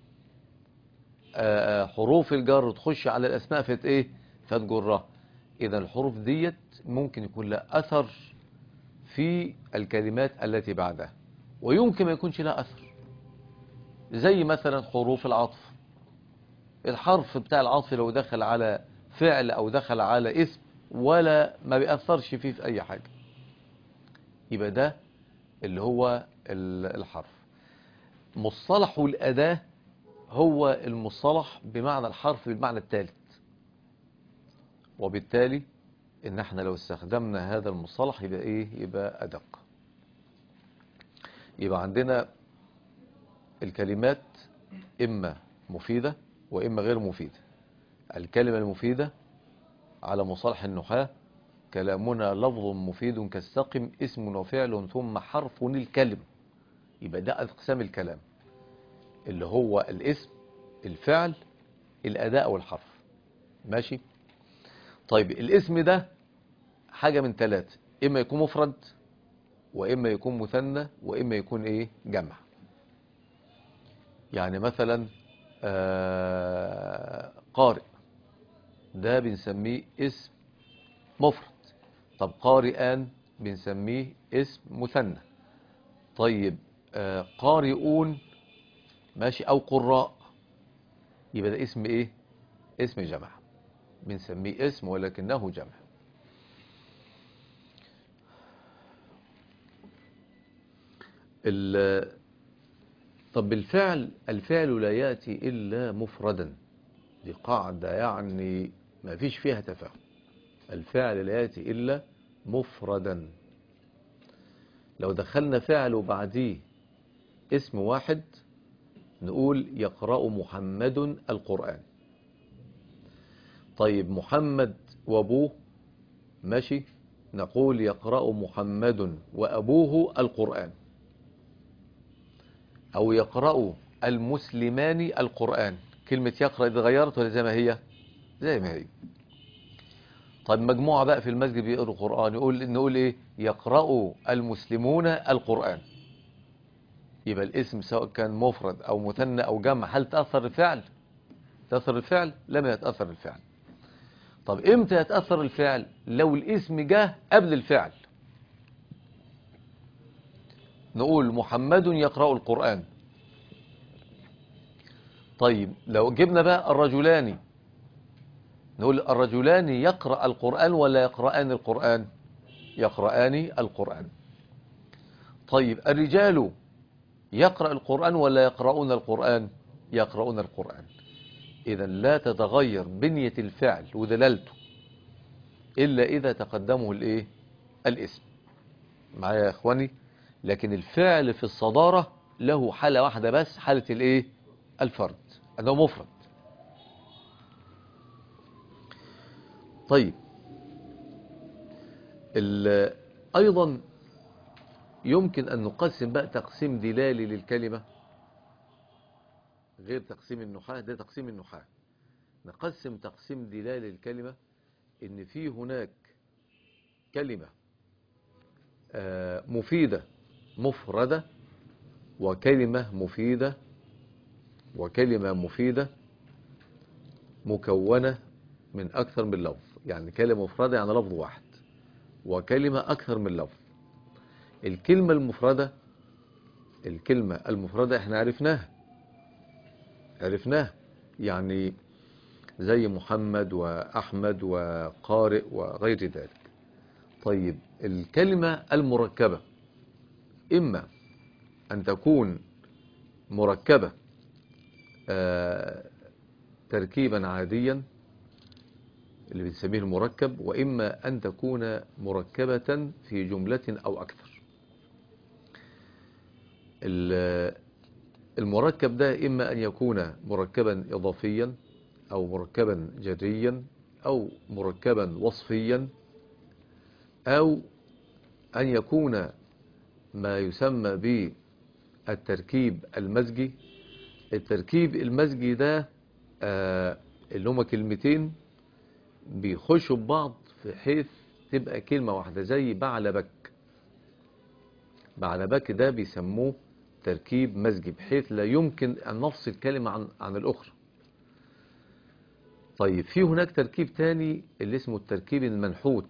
حروف الجر تخش على الأسماء فت إيه؟ فتجرها. إذا الحروف ديت ممكن يكون لها أثر في الكلمات التي بعدها، ويمكن ما يكونش لها أثر. زي مثلا حروف العطف، الحرف بتاع العطف لو دخل على فعل أو دخل على اسم ولا ما بيأثرش فيه في أي حاجة. يبقى ده اللي هو الحرف. مصطلح الأداة هو المصطلح بمعنى الحرف بالمعنى الثالث، وبالتالي ان احنا لو استخدمنا هذا المصطلح يبقى ايه؟ يبقى أدق. يبقى عندنا الكلمات إما مفيدة وإما غير مفيدة. الكلمة المفيدة على مصطلح النحاة: كلامنا لفظ مفيد كالسقم، اسم وفعل ثم حرف الكلم. يبقى ده أقسام الكلام، اللي هو الاسم، الفعل، الأداء والحرف. ماشي؟ طيب الاسم ده حاجة من ثلاثة: إما يكون مفرد، وإما يكون مثنى، وإما يكون إيه؟ جمع. يعني مثلا آه قارئ، ده بنسميه اسم مفرد. طب قارئان بنسميه اسم مثنى. طيب آه قارئون، ماشي، أو قراء، يبقى ده اسم إيه؟ اسم جمع، بنسميه اسم ولكنه جمع. طب الفعل، الفعل لا يأتي إلا مفردا. دي قاعدة يعني ما فيش فيها تفاهم. الفعل لا يأتي إلا مفردا. لو دخلنا فعل وبعديه اسم واحد نقول يقرأ محمد القرآن. طيب محمد وأبوه ماشي، نقول يقرأ محمد وأبوه القرآن. أو يقرأ المسلمان القرآن. كلمة يقرأ إذا غيرت ولا زي ما هي؟ زي ما هي. طيب مجموعة بقى في المسجد بيقرأوا القرآن، يقول نقول إيه؟ يقرأ المسلمون القرآن. يبقى الاسم سواء كان مفرد أو مثنى أو جمع، هل تأثر الفعل؟ تأثر الفعل؟ لم يتأثر الفعل. طب إمتى يتأثر الفعل؟ لو الاسم جاء قبل الفعل. نقول محمد يقرأ القرآن. طيب لو جبنا بقى الرجلان، نقول الرجلان يقرأ القرآن ولا يقرآن القرآن؟ يقرآن القرآن. طيب الرجال يقرأ القرآن ولا يقرؤون القرآن؟ يقرؤون القرآن. إذا لا تتغير بنية الفعل ودلالته إلا إذا تقدمه الإيه؟ الاسم. معايا يا إخواني؟ لكن الفعل في الصدارة له حالة واحدة بس، حالة الإيه؟ الفرد، أنه مفرد. طيب أيضا يمكن أن نقسم بقى تقسيم دلالي للكلمة غير تقسيم النحاة. ده تقسيم النحاة. نقسم تقسيم دلالي للكلمة إن في هناك كلمة مفيدة مفردة، وكلمة مفيدة وكلمة مفيدة مكونة من أكثر من لفظ. يعني كلمة مفردة يعني لفظ واحد، وكلمة أكثر من لفظ. الكلمة المفردة الكلمة المفردة احنا عرفناها عرفناها يعني زي محمد وأحمد وقارئ وغير ذلك. طيب الكلمة المركبة إما أن تكون مركبة آه تركيبا عاديا اللي بنسميه المركب، وإما أن تكون مركبة في جملة أو أكثر. المركب ده إما أن يكون مركبا إضافيا أو مركبا جريا أو مركبا وصفيا، أو أن يكون ما يسمى بالتركيب المزجي. التركيب المزجي ده آه اللي هما كلمتين بيخشوا ببعض في حيث تبقى كلمة واحدة، زي بعلبك. بعلبك ده بيسموه تركيب مزجي، بحيث لا يمكن أن نفصل كلمة عن, عن الأخرى. طيب في هناك تركيب تاني اللي اسمه التركيب المنحوت،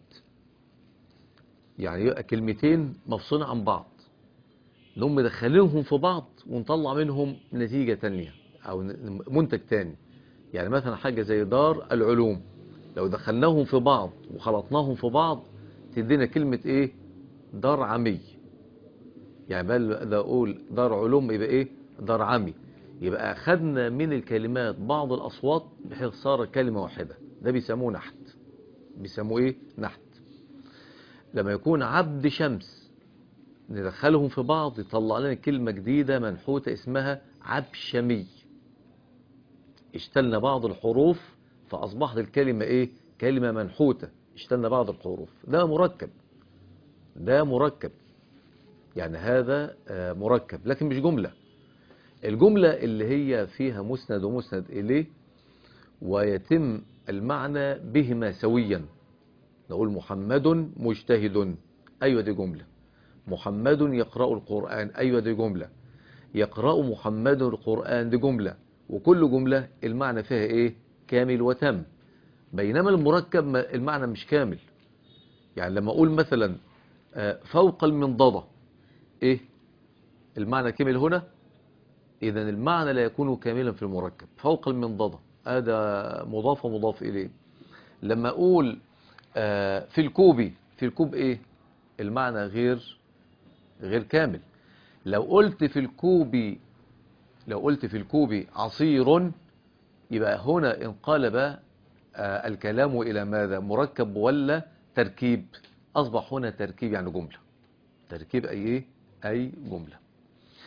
يعني يبقى كلمتين مفصولين عن بعض نقوم مدخلينهم في بعض ونطلع منهم نتيجة تانية أو منتج تاني. يعني مثلا حاجة زي دار العلوم، لو دخلناهم في بعض وخلطناهم في بعض تدينا كلمة ايه؟ دار عمي. يعني بل اقول دار علوم يبقى ايه؟ دار عمي. يبقى اخذنا من الكلمات بعض الاصوات بحيث صار كلمة واحدة. ده بيسموه نحت. بيسموه ايه؟ نحت. لما يكون عبد شمس ندخلهم في بعض يطلع لنا كلمة جديدة منحوتة اسمها عبشمي. اشتلنا بعض الحروف فأصبحت الكلمة ايه؟ كلمة منحوتة اشتلنا بعض الحروف. ده مركب. ده مركب يعني هذا مركب لكن مش جملة. الجملة اللي هي فيها مسند ومسند إليه ويتم المعنى بهما سويا. نقول محمد مجتهد، أيوة دي جملة. محمد يقرأ القرآن، أيوة دي جملة. يقرأ محمد القرآن، دي جملة. وكل جملة المعنى فيها إيه؟ كامل وتم. بينما المركب المعنى مش كامل. يعني لما أقول مثلا فوق المنضدة، إيه؟ المعنى كامل هنا؟ إذن المعنى لا يكون كاملا في المركب. فوق المنضدة هذا مضاف ومضاف إليه. لما أقول في الكوب، في الكوب إيه؟ المعنى غير غير كامل. لو قلت في الكوب لو قلت في الكوب عصير، يبقى هنا انقلب الكلام إلى ماذا؟ مركب ولا تركيب؟ أصبح هنا تركيب يعني جملة. تركيب أي إيه؟ أي جملة.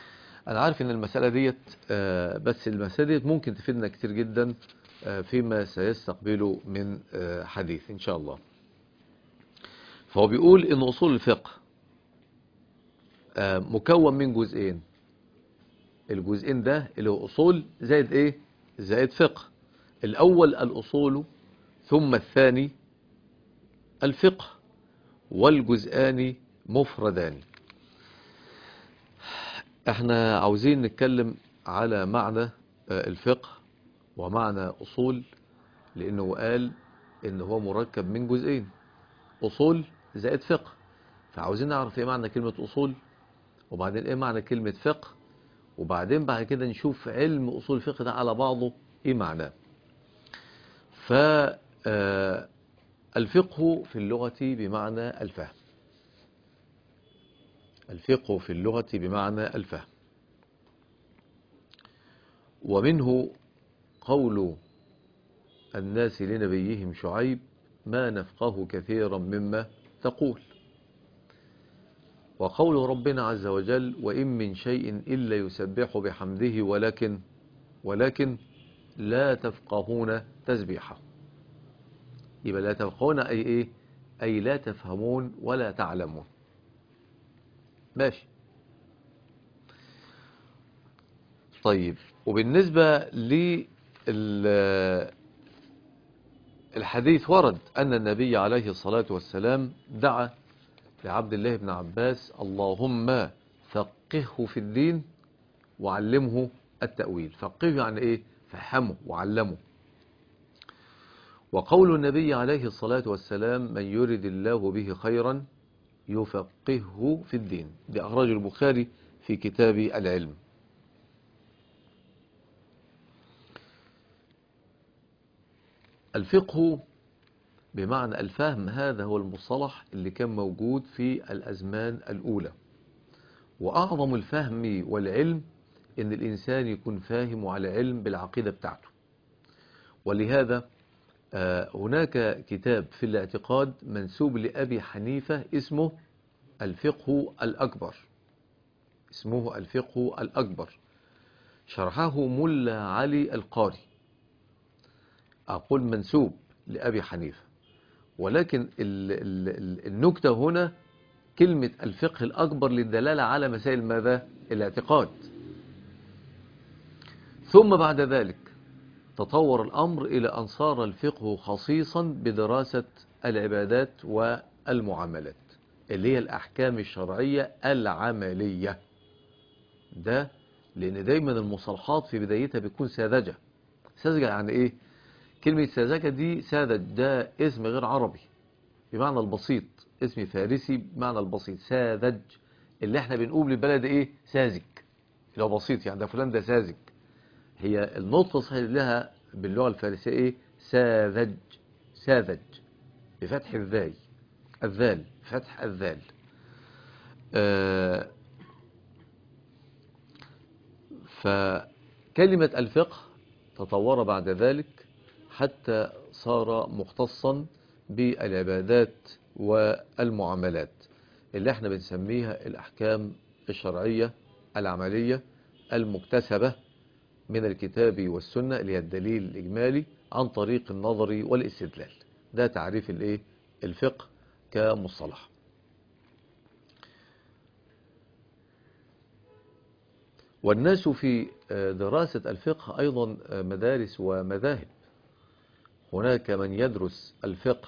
أنا عارف إن المسألة ديت آه، بس المسألة ديت ممكن تفيدنا كتير جدا آه، فيما سيستقبله من آه، حديث إن شاء الله. فهو بيقول إن أصول الفقه آه، مكون من جزئين. الجزئين ده اللي هو أصول زائد إيه؟ زائد فقه. الأول الأصول، ثم الثاني الفقه، والجزئان مفردان. احنا عاوزين نتكلم على معنى آه، الفقه ومعنى أصول، لأنه قال إن هو مركب من جزئين، أصول زائد فقه. فعاوزين نعرف إيه معنى كلمة أصول، وبعدين إيه معنى كلمة فقه، وبعدين بعد كده نشوف علم أصول الفقه ده على بعضه إيه معناه. فالفقه في اللغة بمعنى الفهم. الفقه في اللغة بمعنى الفهم، ومنه قول الناس لنبيهم شعيب: ما نفقه كثيرا مما تقول. وقول ربنا عز وجل: وإن من شيء إلا يسبح بحمده ولكن ولكن لا تفقهون تسبيحه. يبقى لا تفقهون أي إيه؟ أي لا تفهمون ولا تعلمون. ماشي. طيب، وبالنسبة للحديث ورد أن النبي عليه الصلاة والسلام دعا لعبد الله بن عباس: اللهم فقهه في الدين وعلمه التأويل. فقهه يعني إيه؟ فهمه وعلمه. وقول النبي عليه الصلاة والسلام: من يرد الله به خيرا يفقهه في الدين. دي أخرج البخاري في كتاب العلم. الفقه بمعنى الفهم، هذا هو المصطلح اللي كان موجود في الأزمان الأولى. وأعظم الفهم والعلم إن الإنسان يكون فاهم وعلى علم بالعقيدة بتاعته. ولهذا هناك كتاب في الاعتقاد منسوب لأبي حنيفة اسمه الفقه الأكبر. اسمه الفقه الأكبر، شرحه ملا علي القاري. أقول منسوب لأبي حنيفة، ولكن ال ال النكتة هنا كلمة الفقه الأكبر للدلالة على مسائل ماذا؟ الاعتقاد. ثم بعد ذلك تطور الأمر إلى أن صار الفقه خصيصا بدراسة العبادات والمعاملات، اللي هي الأحكام الشرعية العملية. ده لأن دايما المصطلحات في بدايتها بتكون ساذجة. ساذجة يعني إيه؟ كلمة ساذجة دي، ساذج ده اسم غير عربي بمعنى البسيط، اسم فارسي بمعنى البسيط. ساذج اللي احنا بنقول للبلد ايه؟ ساذج، اللي هو بسيط، يعني ده فلان ده ساذج. هي النطق الصحيح لها باللغة الفارسية ايه؟ ساذج. ساذج بفتح الذال، الذال فتح الذال. آه فكلمة الفقه تطور بعد ذلك حتى صار مختصا بالعبادات والمعاملات، اللي احنا بنسميها الأحكام الشرعية العملية المكتسبة من الكتاب والسنة، اللي هي الدليل الإجمالي عن طريق النظر والاستدلال. ده تعريف الايه؟ الفقه كمصطلح. والناس في دراسة الفقه أيضا مدارس ومذاهب. هناك من يدرس الفقه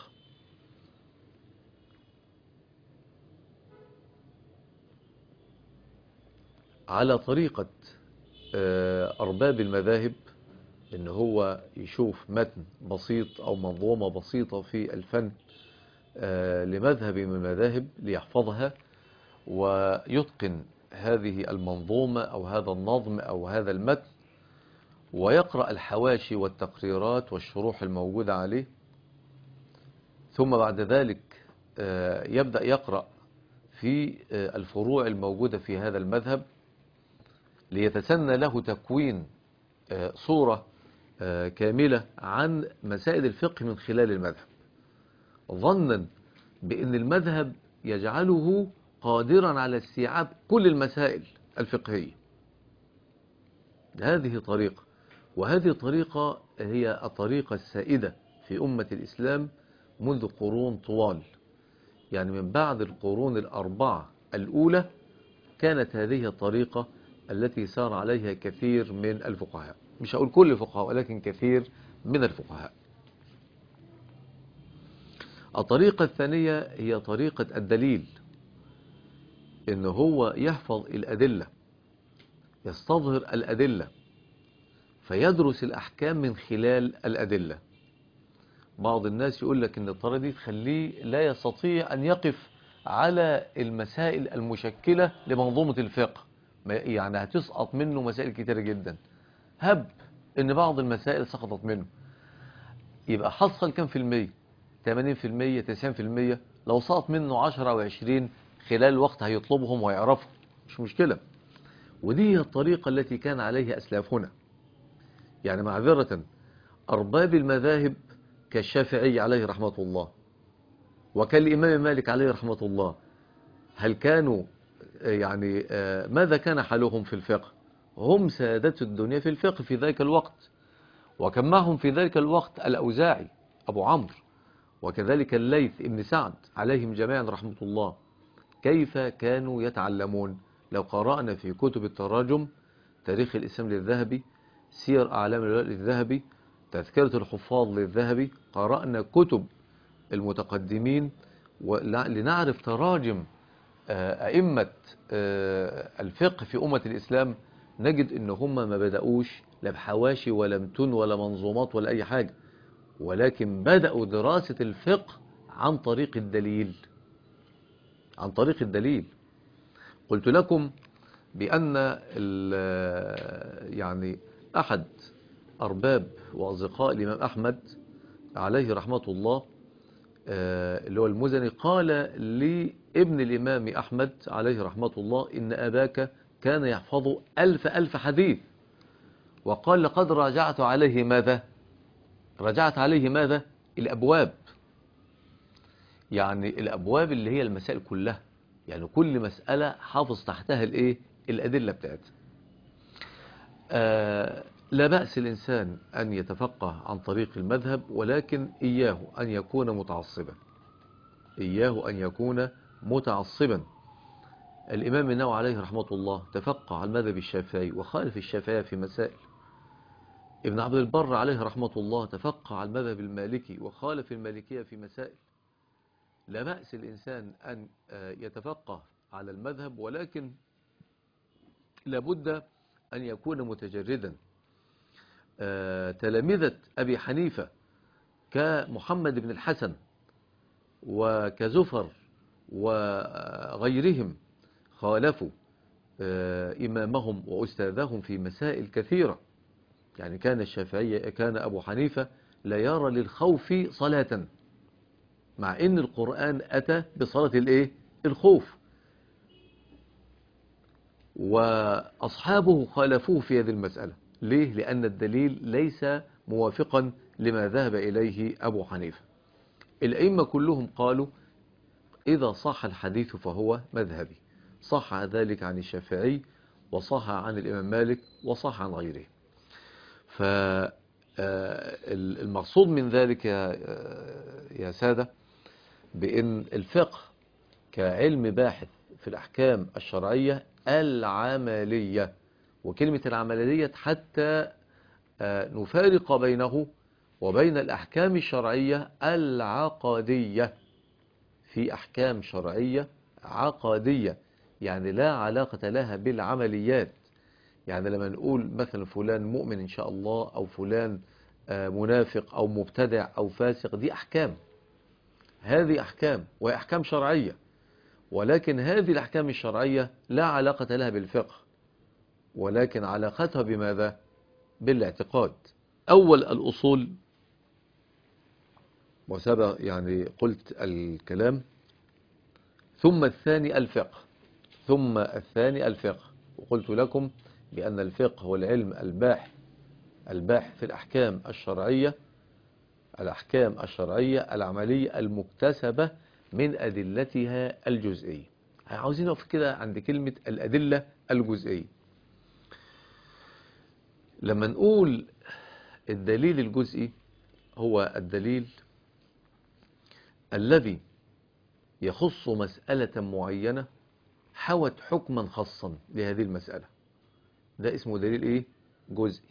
على طريقة أرباب المذاهب، إن هو يشوف متن بسيط أو منظومة بسيطة في الفن لمذهب من المذاهب ليحفظها ويتقن هذه المنظومة أو هذا النظم أو هذا المتن، ويقرأ الحواشي والتقريرات والشروح الموجودة عليه. ثم بعد ذلك يبدأ يقرأ في الفروع الموجودة في هذا المذهب ليتسنى له تكوين صورة كاملة عن مسائل الفقه من خلال المذهب، ظنا بأن المذهب يجعله قادرا على استيعاب كل المسائل الفقهية. هذه طريقة، وهذه الطريقة هي الطريقة السائدة في أمة الإسلام منذ قرون طوال. يعني من بعد القرون الأربعة الأولى كانت هذه الطريقة التي سار عليها كثير من الفقهاء، مش هقول كل الفقهاء ولكن كثير من الفقهاء. الطريقة الثانية هي طريقة الدليل، إن هو يحفظ الأدلة، يستظهر الأدلة، فيدرس الأحكام من خلال الأدلة. بعض الناس يقول لك إن الطريقة دي تخليه لا يستطيع أن يقف على المسائل المشكلة لمنظومة الفقه، يعني هتسقط منه مسائل كتيرة جدا. هب إن بعض المسائل سقطت منه، يبقى حصل كم في المية؟ ثمانين في المية، تسعين في المية. لو سقط منه عشرة أو عشرين خلال الوقت هيطلبهم ويعرفهم، مش مشكلة. ودي هي الطريقة التي كان عليها أسلافنا. يعني معذرة، أرباب المذاهب كالشافعي عليه رحمة الله وكالإمام مالك عليه رحمة الله، هل كانوا يعني ماذا كان حالهم في الفقه؟ هم سادة الدنيا في الفقه في ذلك الوقت، وكان معهم في ذلك الوقت الأوزاعي أبو عمرو، وكذلك الليث ابن سعد عليهم جميعا رحمة الله. كيف كانوا يتعلمون؟ لو قرأنا في كتب التراجم تاريخ الإسلام للذهبي، سير أعلام العلماء للذهبي، تذكرة الحفاظ للذهبي، قرأنا كتب المتقدمين لنعرف تراجم أئمة الفقه في أمة الإسلام، نجد إن هم ما بدأوش لا بحواشي ولا متون ولا منظومات ولا أي حاجة، ولكن بدأوا دراسة الفقه عن طريق الدليل. عن طريق الدليل. قلت لكم بأن يعني أحد أرباب وأصدقاء الإمام أحمد عليه رحمة الله اللي هو المزني قال لابن الإمام أحمد عليه رحمة الله إن أباك كان يحفظ ألف ألف حديث، وقال لقد راجعت عليه ماذا؟ رجعت عليه ماذا؟ الأبواب. يعني الأبواب اللي هي المسائل كلها، يعني كل مسألة حافظ تحتها الإيه؟ الأدلة بتاعتها. آه لا بأس الإنسان أن يتفقه عن طريق المذهب، ولكن إياه أن يكون متعصبا. إياه أن يكون متعصبا. الإمام النووي عليه رحمة الله تفقه على المذهب الشافعي وخالف الشافعية في مسائل. ابن عبد البر عليه رحمة الله تفقه على المذهب المالكي وخالف المالكية في مسائل. لا بأس الإنسان أن يتفقه على المذهب، ولكن لابد أن يكون متجردا. تلامذة أبي حنيفة كمحمد بن الحسن وكزفر وغيرهم خالفوا إمامهم وأستاذهم في مسائل كثيرة. يعني كان الشافعي كان أبو حنيفة لا يرى للخوف صلاة، مع إن القرآن أتى بصلاة الإيه؟ الخوف. وأصحابه خالفوه في هذه المسألة. ليه؟ لأن الدليل ليس موافقا لما ذهب إليه أبو حنيفة. الأئمة كلهم قالوا إذا صح الحديث فهو مذهبي. صح ذلك عن الشافعي، وصح عن الإمام مالك، وصح عن غيره. فالمقصود من ذلك يا سادة بأن الفقه كعلم باحث في الأحكام الشرعية العملية، وكلمة العملية حتى نفارق بينه وبين الأحكام الشرعية العقدية. في أحكام شرعية عقدية يعني لا علاقة لها بالعمليات. يعني لما نقول مثلا فلان مؤمن إن شاء الله، أو فلان منافق أو مبتدع أو فاسق، دي أحكام. هذه أحكام وهي أحكام شرعية، ولكن هذه الأحكام الشرعية لا علاقة لها بالفقه، ولكن علاقتها بماذا؟ بالاعتقاد. أول الأصول، وسبق يعني قلت الكلام، ثم الثاني الفقه، ثم الثاني الفقه. وقلت لكم بأن الفقه هو العلم الباحث الباحث في الأحكام الشرعية الأحكام الشرعية العملية المكتسبة من أدلتها الجزئية. عاوزين نقف كده عند كلمة الأدلة الجزئية. لما نقول الدليل الجزئي هو الدليل الذي يخص مسألة معينة حوت حكما خاصا لهذه المسألة، ده اسمه دليل ايه؟ جزئي.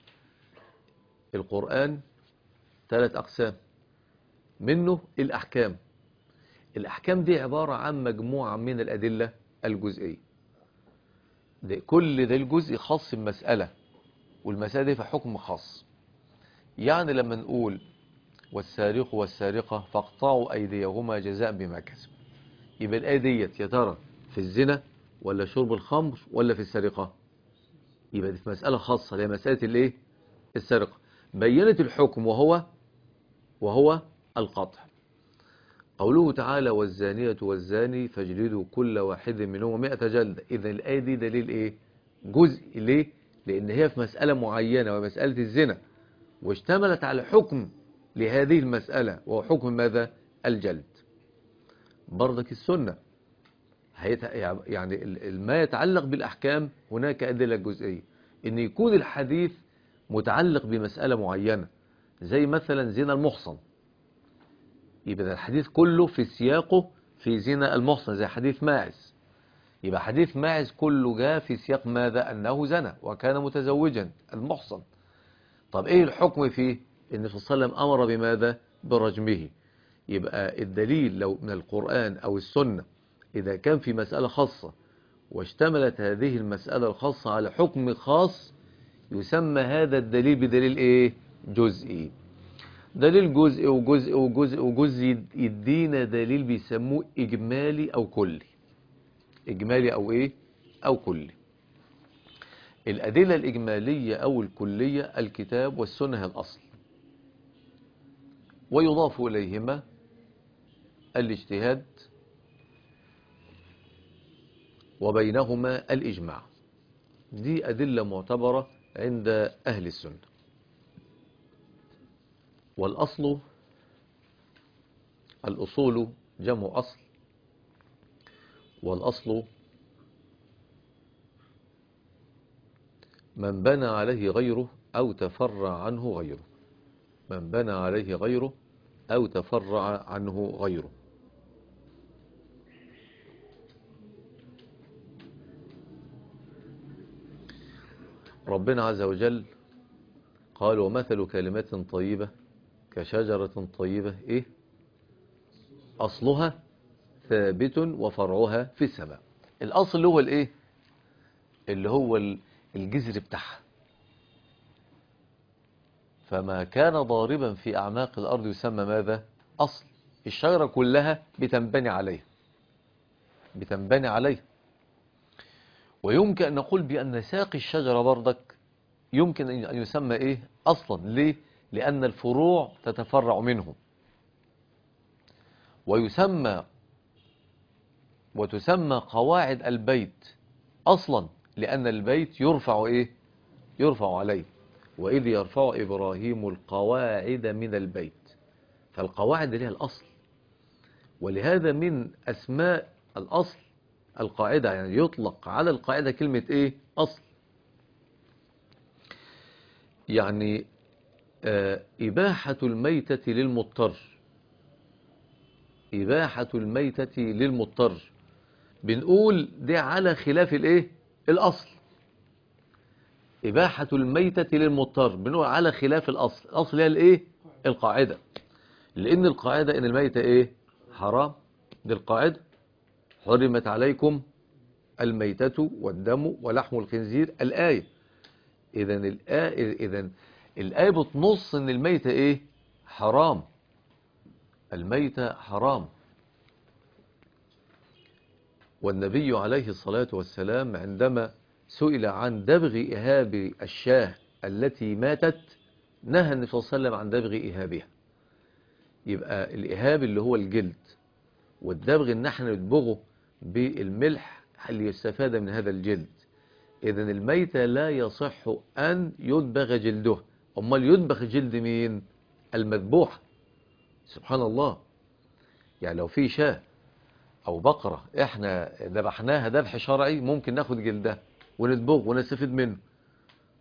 القرآن ثلاث أقسام، منه الأحكام. الأحكام دي عبارة عن مجموعة من الأدلة الجزئية، ده كل ده الجزء خاص بمسألة، والمسألة دي في حكم خاص. يعني لما نقول والسارق والسارقة فاقطعوا أيديهما جزاء بما كسب، يبقى الآية ديت يا ترى في الزنا ولا شرب الخمر ولا في السرقة؟ يبقى دي في مسألة خاصة، اللي هي مسألة الايه؟ السرقة. بينت الحكم وهو وهو القطع. قوله تعالى والزانية والزاني فاجلدوا كل واحد منهما مئة جلدة. إذا الآية دي دليل ايه؟ جزء. ليه؟ لأن هي في مسألة معينة ومسألة الزنا، واشتملت على حكم لهذه المسألة وهو حكم ماذا؟ الجلد. برضك السنة يعني ما يتعلق بالأحكام هناك أدلة جزئية، إن يكون الحديث متعلق بمسألة معينة، زي مثلا زنا المحصن، يبقى الحديث كله في سياقه في زنا المحصن، زي حديث ماعز. يبقى حديث ماعز كله جاء في سياق ماذا؟ أنه زنا وكان متزوجا المحصن. طب إيه الحكم فيه؟ إن صلى الله عليه وسلم أمر بماذا؟ برجمه. يبقى الدليل لو من القرآن أو السنة إذا كان في مسألة خاصة واشتملت هذه المسألة الخاصة على حكم خاص، يسمى هذا الدليل بدليل إيه؟ جزئي. دليل جزء وجزء وجزء وجزء يدينا دليل بيسموه إجمالي أو كلي. إجمالي أو إيه؟ أو كلي. الأدلة الإجمالية أو الكلية الكتاب والسنة هي الأصل، ويضاف إليهما الاجتهاد وبينهما الإجماع. دي أدلة معتبرة عند أهل السنة. والأصل، الأصول جمع أصل، والأصل من بنى عليه غيره أو تفرع عنه غيره. من بنى عليه غيره أو تفرع عنه غيره. ربنا عز وجل قال ومثل كلمة طيبة كشجرة طيبة إيه؟ أصلها ثابت وفرعها في السماء. الأصل اللي هو الإيه؟ اللي هو الجذر بتاعها. فما كان ضاربا في أعماق الأرض يسمى ماذا؟ أصل. الشجرة كلها بتنبني عليه بتنبني عليه ويمكن أن نقول بأن ساق الشجرة برضك يمكن أن يسمى إيه؟ أصلا. ليه؟ لأن الفروع تتفرع منه. ويسمى وتسمى قواعد البيت أصلا، لأن البيت يرفع إيه؟ يرفع عليه. وإذ يرفع إبراهيم القواعد من البيت. فالقواعد لها الأصل، ولهذا من أسماء الأصل القاعدة، يعني يطلق على القاعدة كلمة إيه؟ أصل. يعني آه إباحة الميتة للمضطر. إباحة الميتة للمضطر بنقول دي على خلاف الإيه؟ الأصل. إباحة الميتة للمضطر بنقول على خلاف الأصل. الأصل هي الإيه؟ القاعدة. لأن القاعدة إن الميتة إيه؟ حرام. دي القاعدة. حرمت عليكم الميتة والدم ولحم الخنزير الآية. إذا الآية إذا الآية بتنص إن الميتة إيه؟ حرام. الميتة حرام. والنبي عليه الصلاة والسلام عندما سئل عن دبغ إهاب الشاة التي ماتت نهى النبي صلى الله عليه وسلم عن دبغ إهابها. يبقى الإهاب اللي هو الجلد، والدبغ إن احنا ندبغه بالملح اللي يستفاد من هذا الجلد. إذن الميتة لا يصح أن يدبغ جلده. أمال يدبغ جلد مين؟ المذبوح. سبحان الله. يعني لو في شاة أو بقرة إحنا ذبحناها ذبح شرعي ممكن ناخد جلدها وندبغ ونستفيد منه.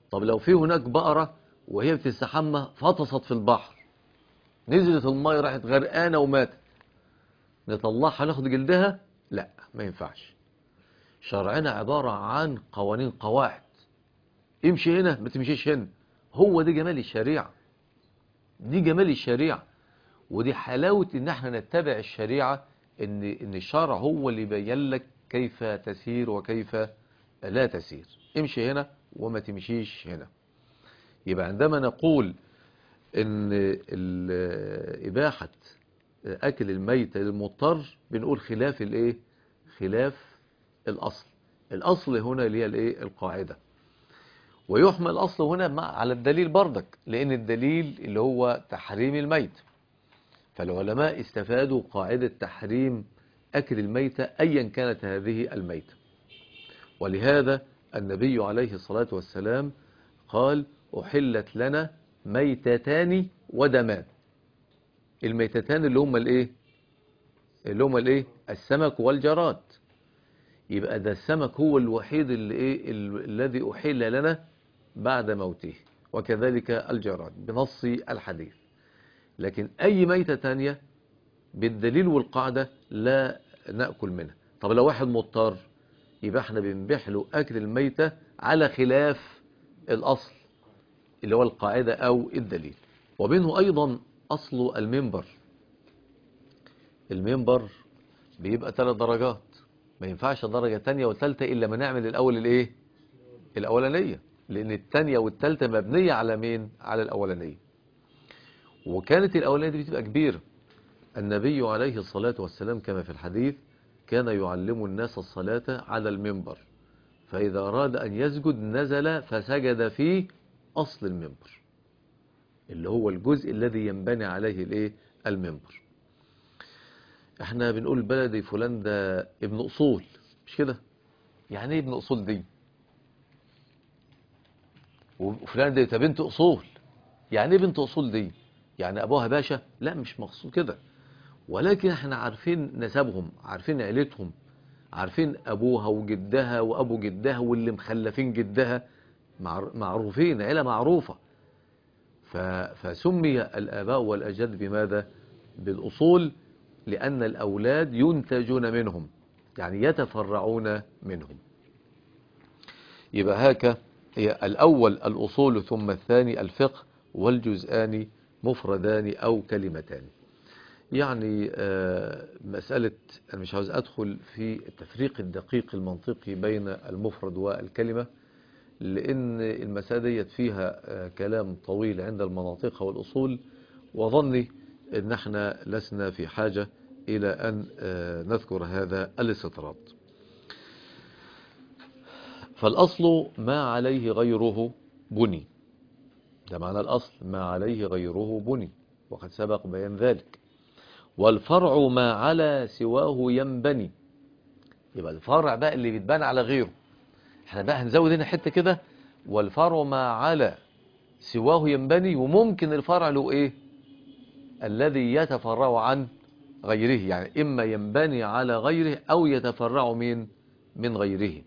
طب لو في هناك بقرة وهي بتستحمى فطست في البحر، نزلت المية راحت غرقانة وماتت، نطلعها ناخد جلدها؟ لا، ما ينفعش. شرعنا عبارة عن قوانين، قواعد، امشي هنا ما تمشيش هنا. هو دي جمال الشريعة، دي جمال الشريعة، ودي حلاوة ان احنا نتبع الشريعة، ان ان الشرع هو اللي يبين لك كيف تسير وكيف لا تسير. امشي هنا وما تمشيش هنا. يبقى عندما نقول ان ال- اباحة اكل الميت للمضطر، بنقول خلاف الايه؟ خلاف الاصل. الاصل هنا اللي هي الايه؟ القاعدة. ويحمل الاصل هنا مع- على الدليل بردك، لان الدليل اللي هو تحريم الميت. فالعلماء استفادوا قاعدة تحريم أكل الميتة أيا كانت هذه الميتة. ولهذا النبي عليه الصلاة والسلام قال: أحلت لنا ميتتان ودمان. الميتتان اللي هم الايه؟ اللي هم الايه؟ السمك والجراد. يبقى ده السمك هو الوحيد اللي ايه؟ ال- الذي أحل لنا بعد موته، وكذلك الجراد بنص الحديث. لكن أي ميتة تانية بالدليل والقاعدة لا نأكل منها. طب لو واحد مضطر، يبقى احنا بنبيح له أكل الميتة على خلاف الأصل اللي هو القاعدة أو الدليل. ومنه أيضا أصل المنبر. المنبر بيبقى ثلاث درجات، ما ينفعش درجة تانية وثالثة إلا ما نعمل الأول الإيه؟ الأولانية، لأن التانية والثالثة مبنية على مين؟ على الأولانية. وكانت الأولانية دي بتبقى كبيرة. النبي عليه الصلاة والسلام كما في الحديث كان يعلم الناس الصلاة على المنبر، فإذا أراد أن يسجد نزل فسجد في أصل المنبر، اللي هو الجزء الذي ينبني عليه الايه؟ المنبر. احنا بنقول بلدي فلان ده ابن أصول، مش كده؟ يعني ايه ابن أصول دي؟ وفلان ده بنت أصول. يعني ايه بنت أصول دي؟ يعني أبوها باشا؟ لا، مش مقصود كده. ولكن احنا عارفين نسبهم، عارفين عيلتهم، عارفين أبوها وجدها وأبو جدها واللي مخلفين جدها، معروفين، عيلة معروفة. فسمي الآباء والأجداد بماذا؟ بالأصول، لأن الأولاد ينتجون منهم، يعني يتفرعون منهم. يبقى هكا هي الأول الأصول، ثم الثاني الفقه، والجزءان مفردان أو كلمتان. يعني مسألة، أنا مش عاوز أدخل في التفريق الدقيق المنطقي بين المفرد والكلمة، لأن المسألة ديت فيها كلام طويل عند المناطق والأصول، وظني أن احنا لسنا في حاجة إلى أن نذكر هذا الاستطراد. فالأصل ما عليه غيره بني، ده معنى الأصل، ما عليه غيره بني، وقد سبق بيان ذلك. والفرع ما على سواه ينبني. يبقى الفرع بقى اللي بيتبنى على غيره. احنا بقى هنزود هنا حتة كده: والفرع ما على سواه ينبني. وممكن الفرع له ايه؟ الذي يتفرع عن غيره، يعني اما ينبني على غيره او يتفرع من من غيره.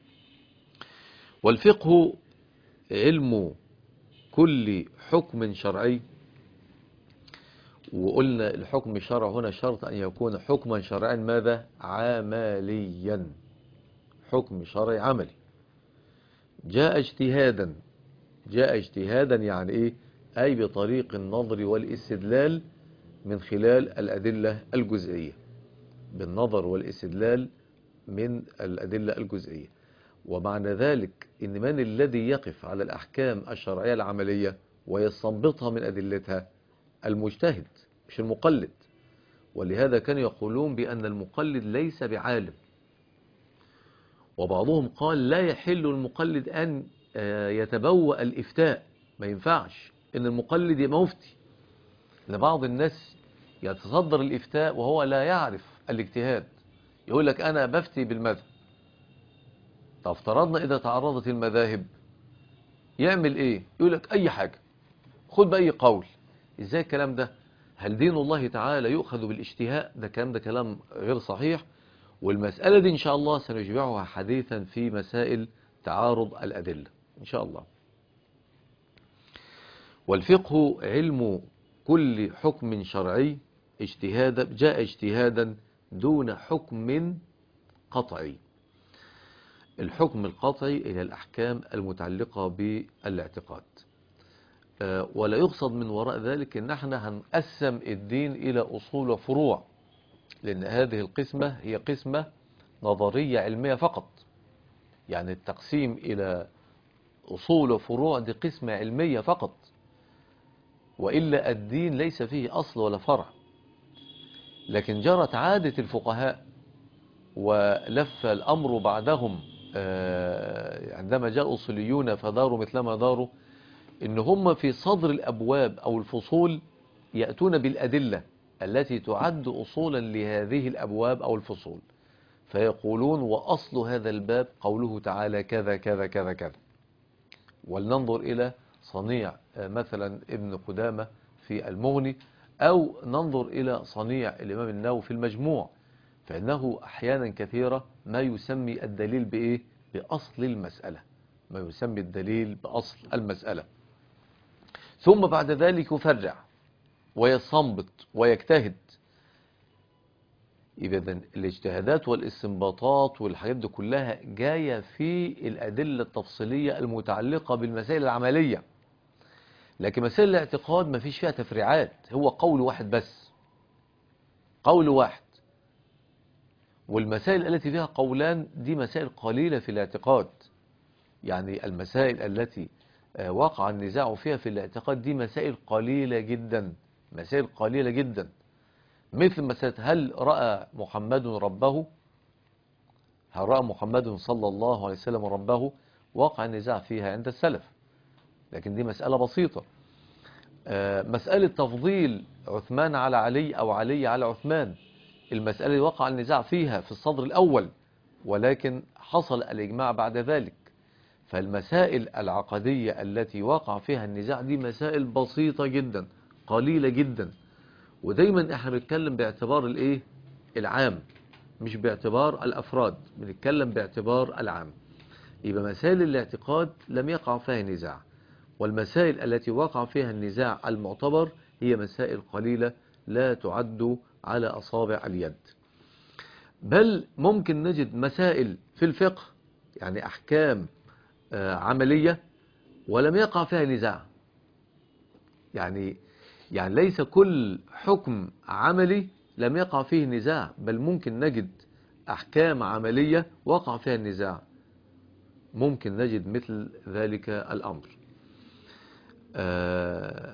والفقه علم كل حكم شرعي. وقلنا الحكم الشرعي هنا شرط أن يكون حكما شرعيا ماذا؟ عمليا، حكم شرعي عملي. جاء اجتهادا، جاء اجتهادا يعني ايه؟ أي بطريق النظر والاستدلال من خلال الأدلة الجزئية، بالنظر والاستدلال من الأدلة الجزئية. ومعنى ذلك إن من الذي يقف على الأحكام الشرعية العملية ويستنبطها من أدلتها؟ المجتهد، مش المقلد. ولهذا كانوا يقولون بأن المقلد ليس بعالم. وبعضهم قال لا يحل المقلد أن يتبوأ الإفتاء، ما ينفعش إن المقلد يبقى مفتي. لبعض الناس يتصدر الإفتاء وهو لا يعرف الاجتهاد، يقول لك أنا بفتي بالمذهب. طب افترضنا إذا تعرضت المذاهب يعمل إيه؟ يقول لك أي حاجة، خد بأي قول. إزاي الكلام ده؟ هل دين الله تعالى يؤخذ بالاجتهاد؟ ده كلام ده كلام غير صحيح. والمسألة دي إن شاء الله سنشبعها حديثا في مسائل تعارض الأدلة إن شاء الله. والفقه علم كل حكم شرعي اجتهادا جاء اجتهادا دون حكم قطعي. الحكم القطعي إلى الأحكام المتعلقة بالاعتقاد، ولا يقصد من وراء ذلك ان احنا هنقسم الدين الى اصول وفروع، لان هذه القسمة هي قسمة نظرية علمية فقط. يعني التقسيم الى اصول وفروع دي قسمة علمية فقط، وإلا الدين ليس فيه اصل ولا فرع. لكن جرت عادة الفقهاء ولف الامر بعدهم عندما جاء اصوليون فداروا مثلما داروا، إن هم في صدر الأبواب أو الفصول يأتون بالأدلة التي تعد أصولا لهذه الأبواب أو الفصول، فيقولون وأصل هذا الباب قوله تعالى كذا كذا كذا كذا. ولننظر إلى صنيع مثلا ابن قدامة في المغني، أو ننظر إلى صنيع الإمام النووي في المجموع، فإنه أحيانا كثيرة ما يسمي الدليل بإيه؟ بأصل المسألة، ما يسمي الدليل بأصل المسألة. ثم بعد ذلك يفرع ويستنبط ويجتهد. إذا الاجتهادات والاستنباطات والحاجات دي كلها جاية في الأدلة التفصيلية المتعلقة بالمسائل العملية. لكن مسائل الاعتقاد ما فيش فيها تفريعات، هو قول واحد بس، قول واحد. والمسائل التي فيها قولان دي مسائل قليلة في الاعتقاد. يعني المسائل التي وقع النزاع فيها في الاعتقاد دي مسائل قليلة جدا، مسائل قليلة جدا. مثل مسألة هل رأى محمد ربه، هل رأى محمد صلى الله عليه وسلم ربه، وقع النزاع فيها عند السلف، لكن دي مسألة بسيطة. مسألة تفضيل عثمان على علي أو علي على عثمان، المسألة وقع النزاع فيها في الصدر الأول، ولكن حصل الإجماع بعد ذلك. فالمسائل العقدية التي وقع فيها النزاع دي مسائل بسيطة جدا، قليلة جدا. ودايما احنا بنتكلم باعتبار الايه؟ العام، مش باعتبار الافراد، بنتكلم باعتبار العام. يبقى مسائل الاعتقاد لم يقع فيها نزاع، والمسائل التي وقع فيها النزاع المعتبر هي مسائل قليلة لا تعد على أصابع اليد. بل ممكن نجد مسائل في الفقه، يعني أحكام عملية ولم يقع فيها نزاع. يعني يعني ليس كل حكم عملي لم يقع فيه نزاع، بل ممكن نجد أحكام عملية وقع فيها النزاع، ممكن نجد مثل ذلك الأمر. آه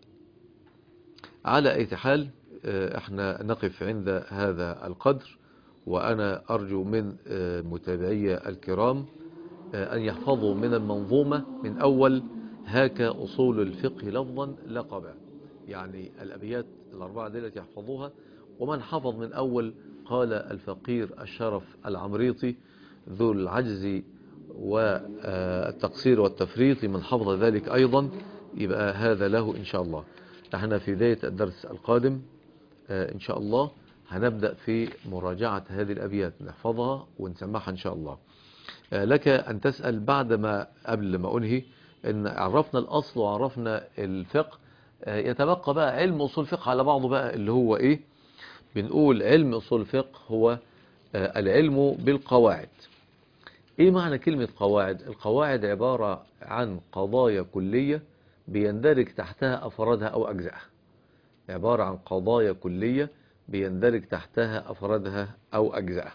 على أي حال، آه احنا نقف عند هذا القدر، وأنا أرجو من آه متابعي الكرام آه أن يحفظوا من المنظومة من أول هاك أصول الفقه لفظا لقبا، يعني الأبيات الأربعة دي التي يحفظوها. ومن حفظ من أول قال الفقير الشرف العمريطي ذو العجز والتقصير والتفريط، من حفظ ذلك أيضا يبقى هذا له إن شاء الله. احنا في بداية الدرس القادم إن شاء الله هنبدأ في مراجعة هذه الأبيات، نحفظها ونسمعها إن شاء الله. لك أن تسأل بعد ما قبل ما أنهي إن عرفنا الأصل وعرفنا الفقه، يتبقى بقى علم أصول الفقه على بعضه بقى، اللي هو إيه؟ بنقول علم أصول الفقه هو العلم بالقواعد. إيه معنى كلمة قواعد؟ القواعد عبارة عن قضايا كلية بيندرج تحتها أفرادها أو أجزائها، عبارة عن قضايا كلية بيندرج تحتها أفرادها أو أجزائها.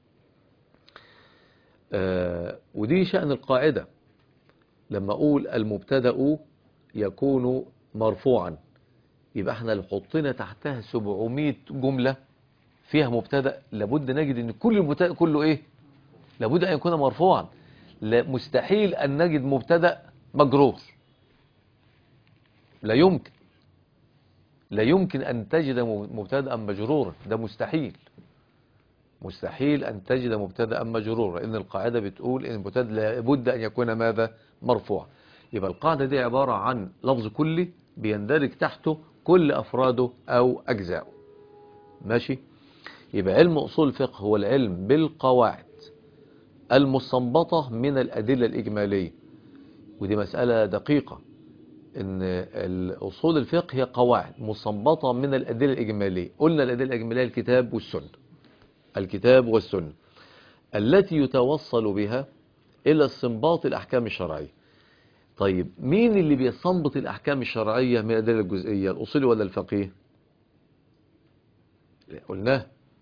آه ودي شأن القاعدة. لما أقول المبتدأ يكون مرفوعا، يبقى احنا لو حطينا تحتها سبعمائة جملة فيها مبتدأ، لابد نجد ان كل المبتدأ كله ايه؟ لابد ان يكون مرفوعا. مستحيل ان نجد مبتدأ مجرور، لا يمكن، لا يمكن ان تجد مبتدأ مجرورا، ده مستحيل، مستحيل ان تجد مبتدأ مجرورا، ان القاعدة بتقول ان المبتدأ لابد ان يكون ماذا؟ مرفوع. يبقى القاعدة دي عبارة عن لفظ كلي بيندرج تحته كل أفراده أو أجزاؤه. ماشي؟ يبقى علم أصول الفقه هو العلم بالقواعد المستنبطة من الأدلة الإجمالية. ودي مسألة دقيقة. ان اصول الفقه هي قواعد مستنبطه من الادله الاجماليه. قلنا الادله الاجماليه الكتاب والسنه، الكتاب والسنه التي يتوصل بها الى استنباط الاحكام الشرعيه. طيب مين اللي بيستنبط الاحكام الشرعيه من الادله الجزئيه، الاصولي ولا الفقيه؟ قلناه.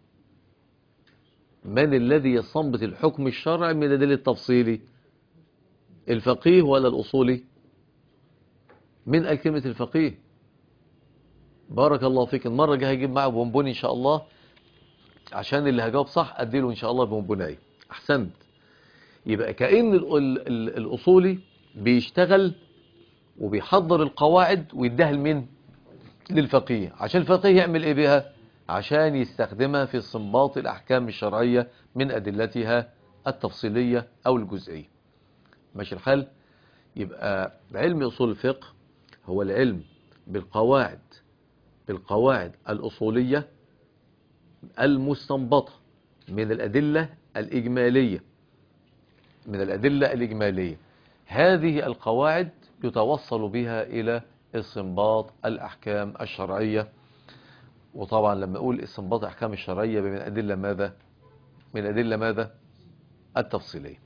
من الذي يستنبط الحكم الشرعي من الادله التفصيلي، الفقيه ولا الاصولي؟ من قال كلمه الفقيه؟ بارك الله فيك. المره الجايه هيجيب معه بونبوني ان شاء الله، عشان اللي هجاوب صح اديله ان شاء الله بونبونايه. احسنت. يبقى كأن ال ال ال الاصولي بيشتغل وبيحضر القواعد ويديها لمين؟ للفقيه. عشان الفقيه يعمل ايه بها؟ عشان يستخدمها في استنباط الاحكام الشرعيه من ادلتها التفصيليه او الجزئيه. ماشي الحال؟ يبقى علم اصول الفقه هو العلم بالقواعد بالقواعد الاصوليه المستنبطه من الادله الاجماليه من الادله الاجماليه. هذه القواعد يتوصل بها الى استنباط الاحكام الشرعيه. وطبعا لما اقول استنباط الاحكام الشرعيه من ادله ماذا؟ من ادله ماذا؟ التفصيليه.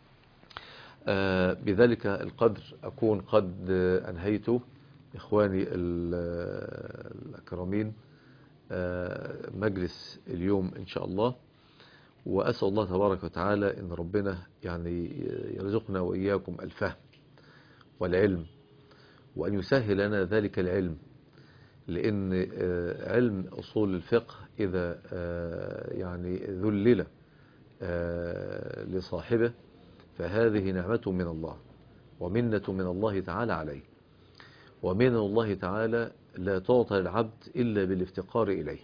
آه بذلك القدر اكون قد انهيت اخواني الاكرمين آه مجلس اليوم ان شاء الله. واسال الله تبارك وتعالى ان ربنا يعني يرزقنا واياكم الفهم والعلم، وان يسهل لنا ذلك العلم. لأن علم أصول الفقه إذا يعني ذلل لصاحبه فهذه نعمة من الله ومنة من الله تعالى عليه. ومن الله تعالى لا تعطى للعبد إلا بالافتقار إليه.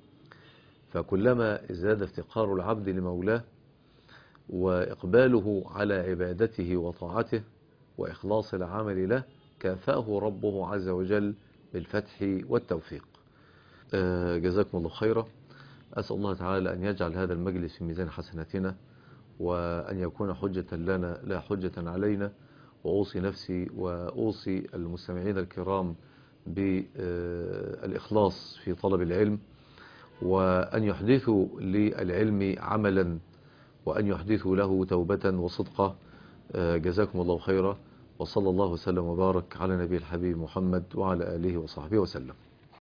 فكلما ازداد افتقار العبد لمولاه وإقباله على عبادته وطاعته وإخلاص العمل له كافأه ربه عز وجل بالفتح والتوفيق. آه جزاكم الله خيرا. أسأل الله تعالى أن يجعل هذا المجلس في ميزان حسناتنا، وأن يكون حجة لنا لا حجة علينا. وأوصي نفسي وأوصي المستمعين الكرام بالإخلاص في طلب العلم، وأن يحدثوا للعلم عملا، وأن يحدثوا له توبة وصدقة. آه جزاكم الله خيرا، وصلى الله وسلم وبارك على نبي الحبيب محمد وعلى آله وصحبه وسلم.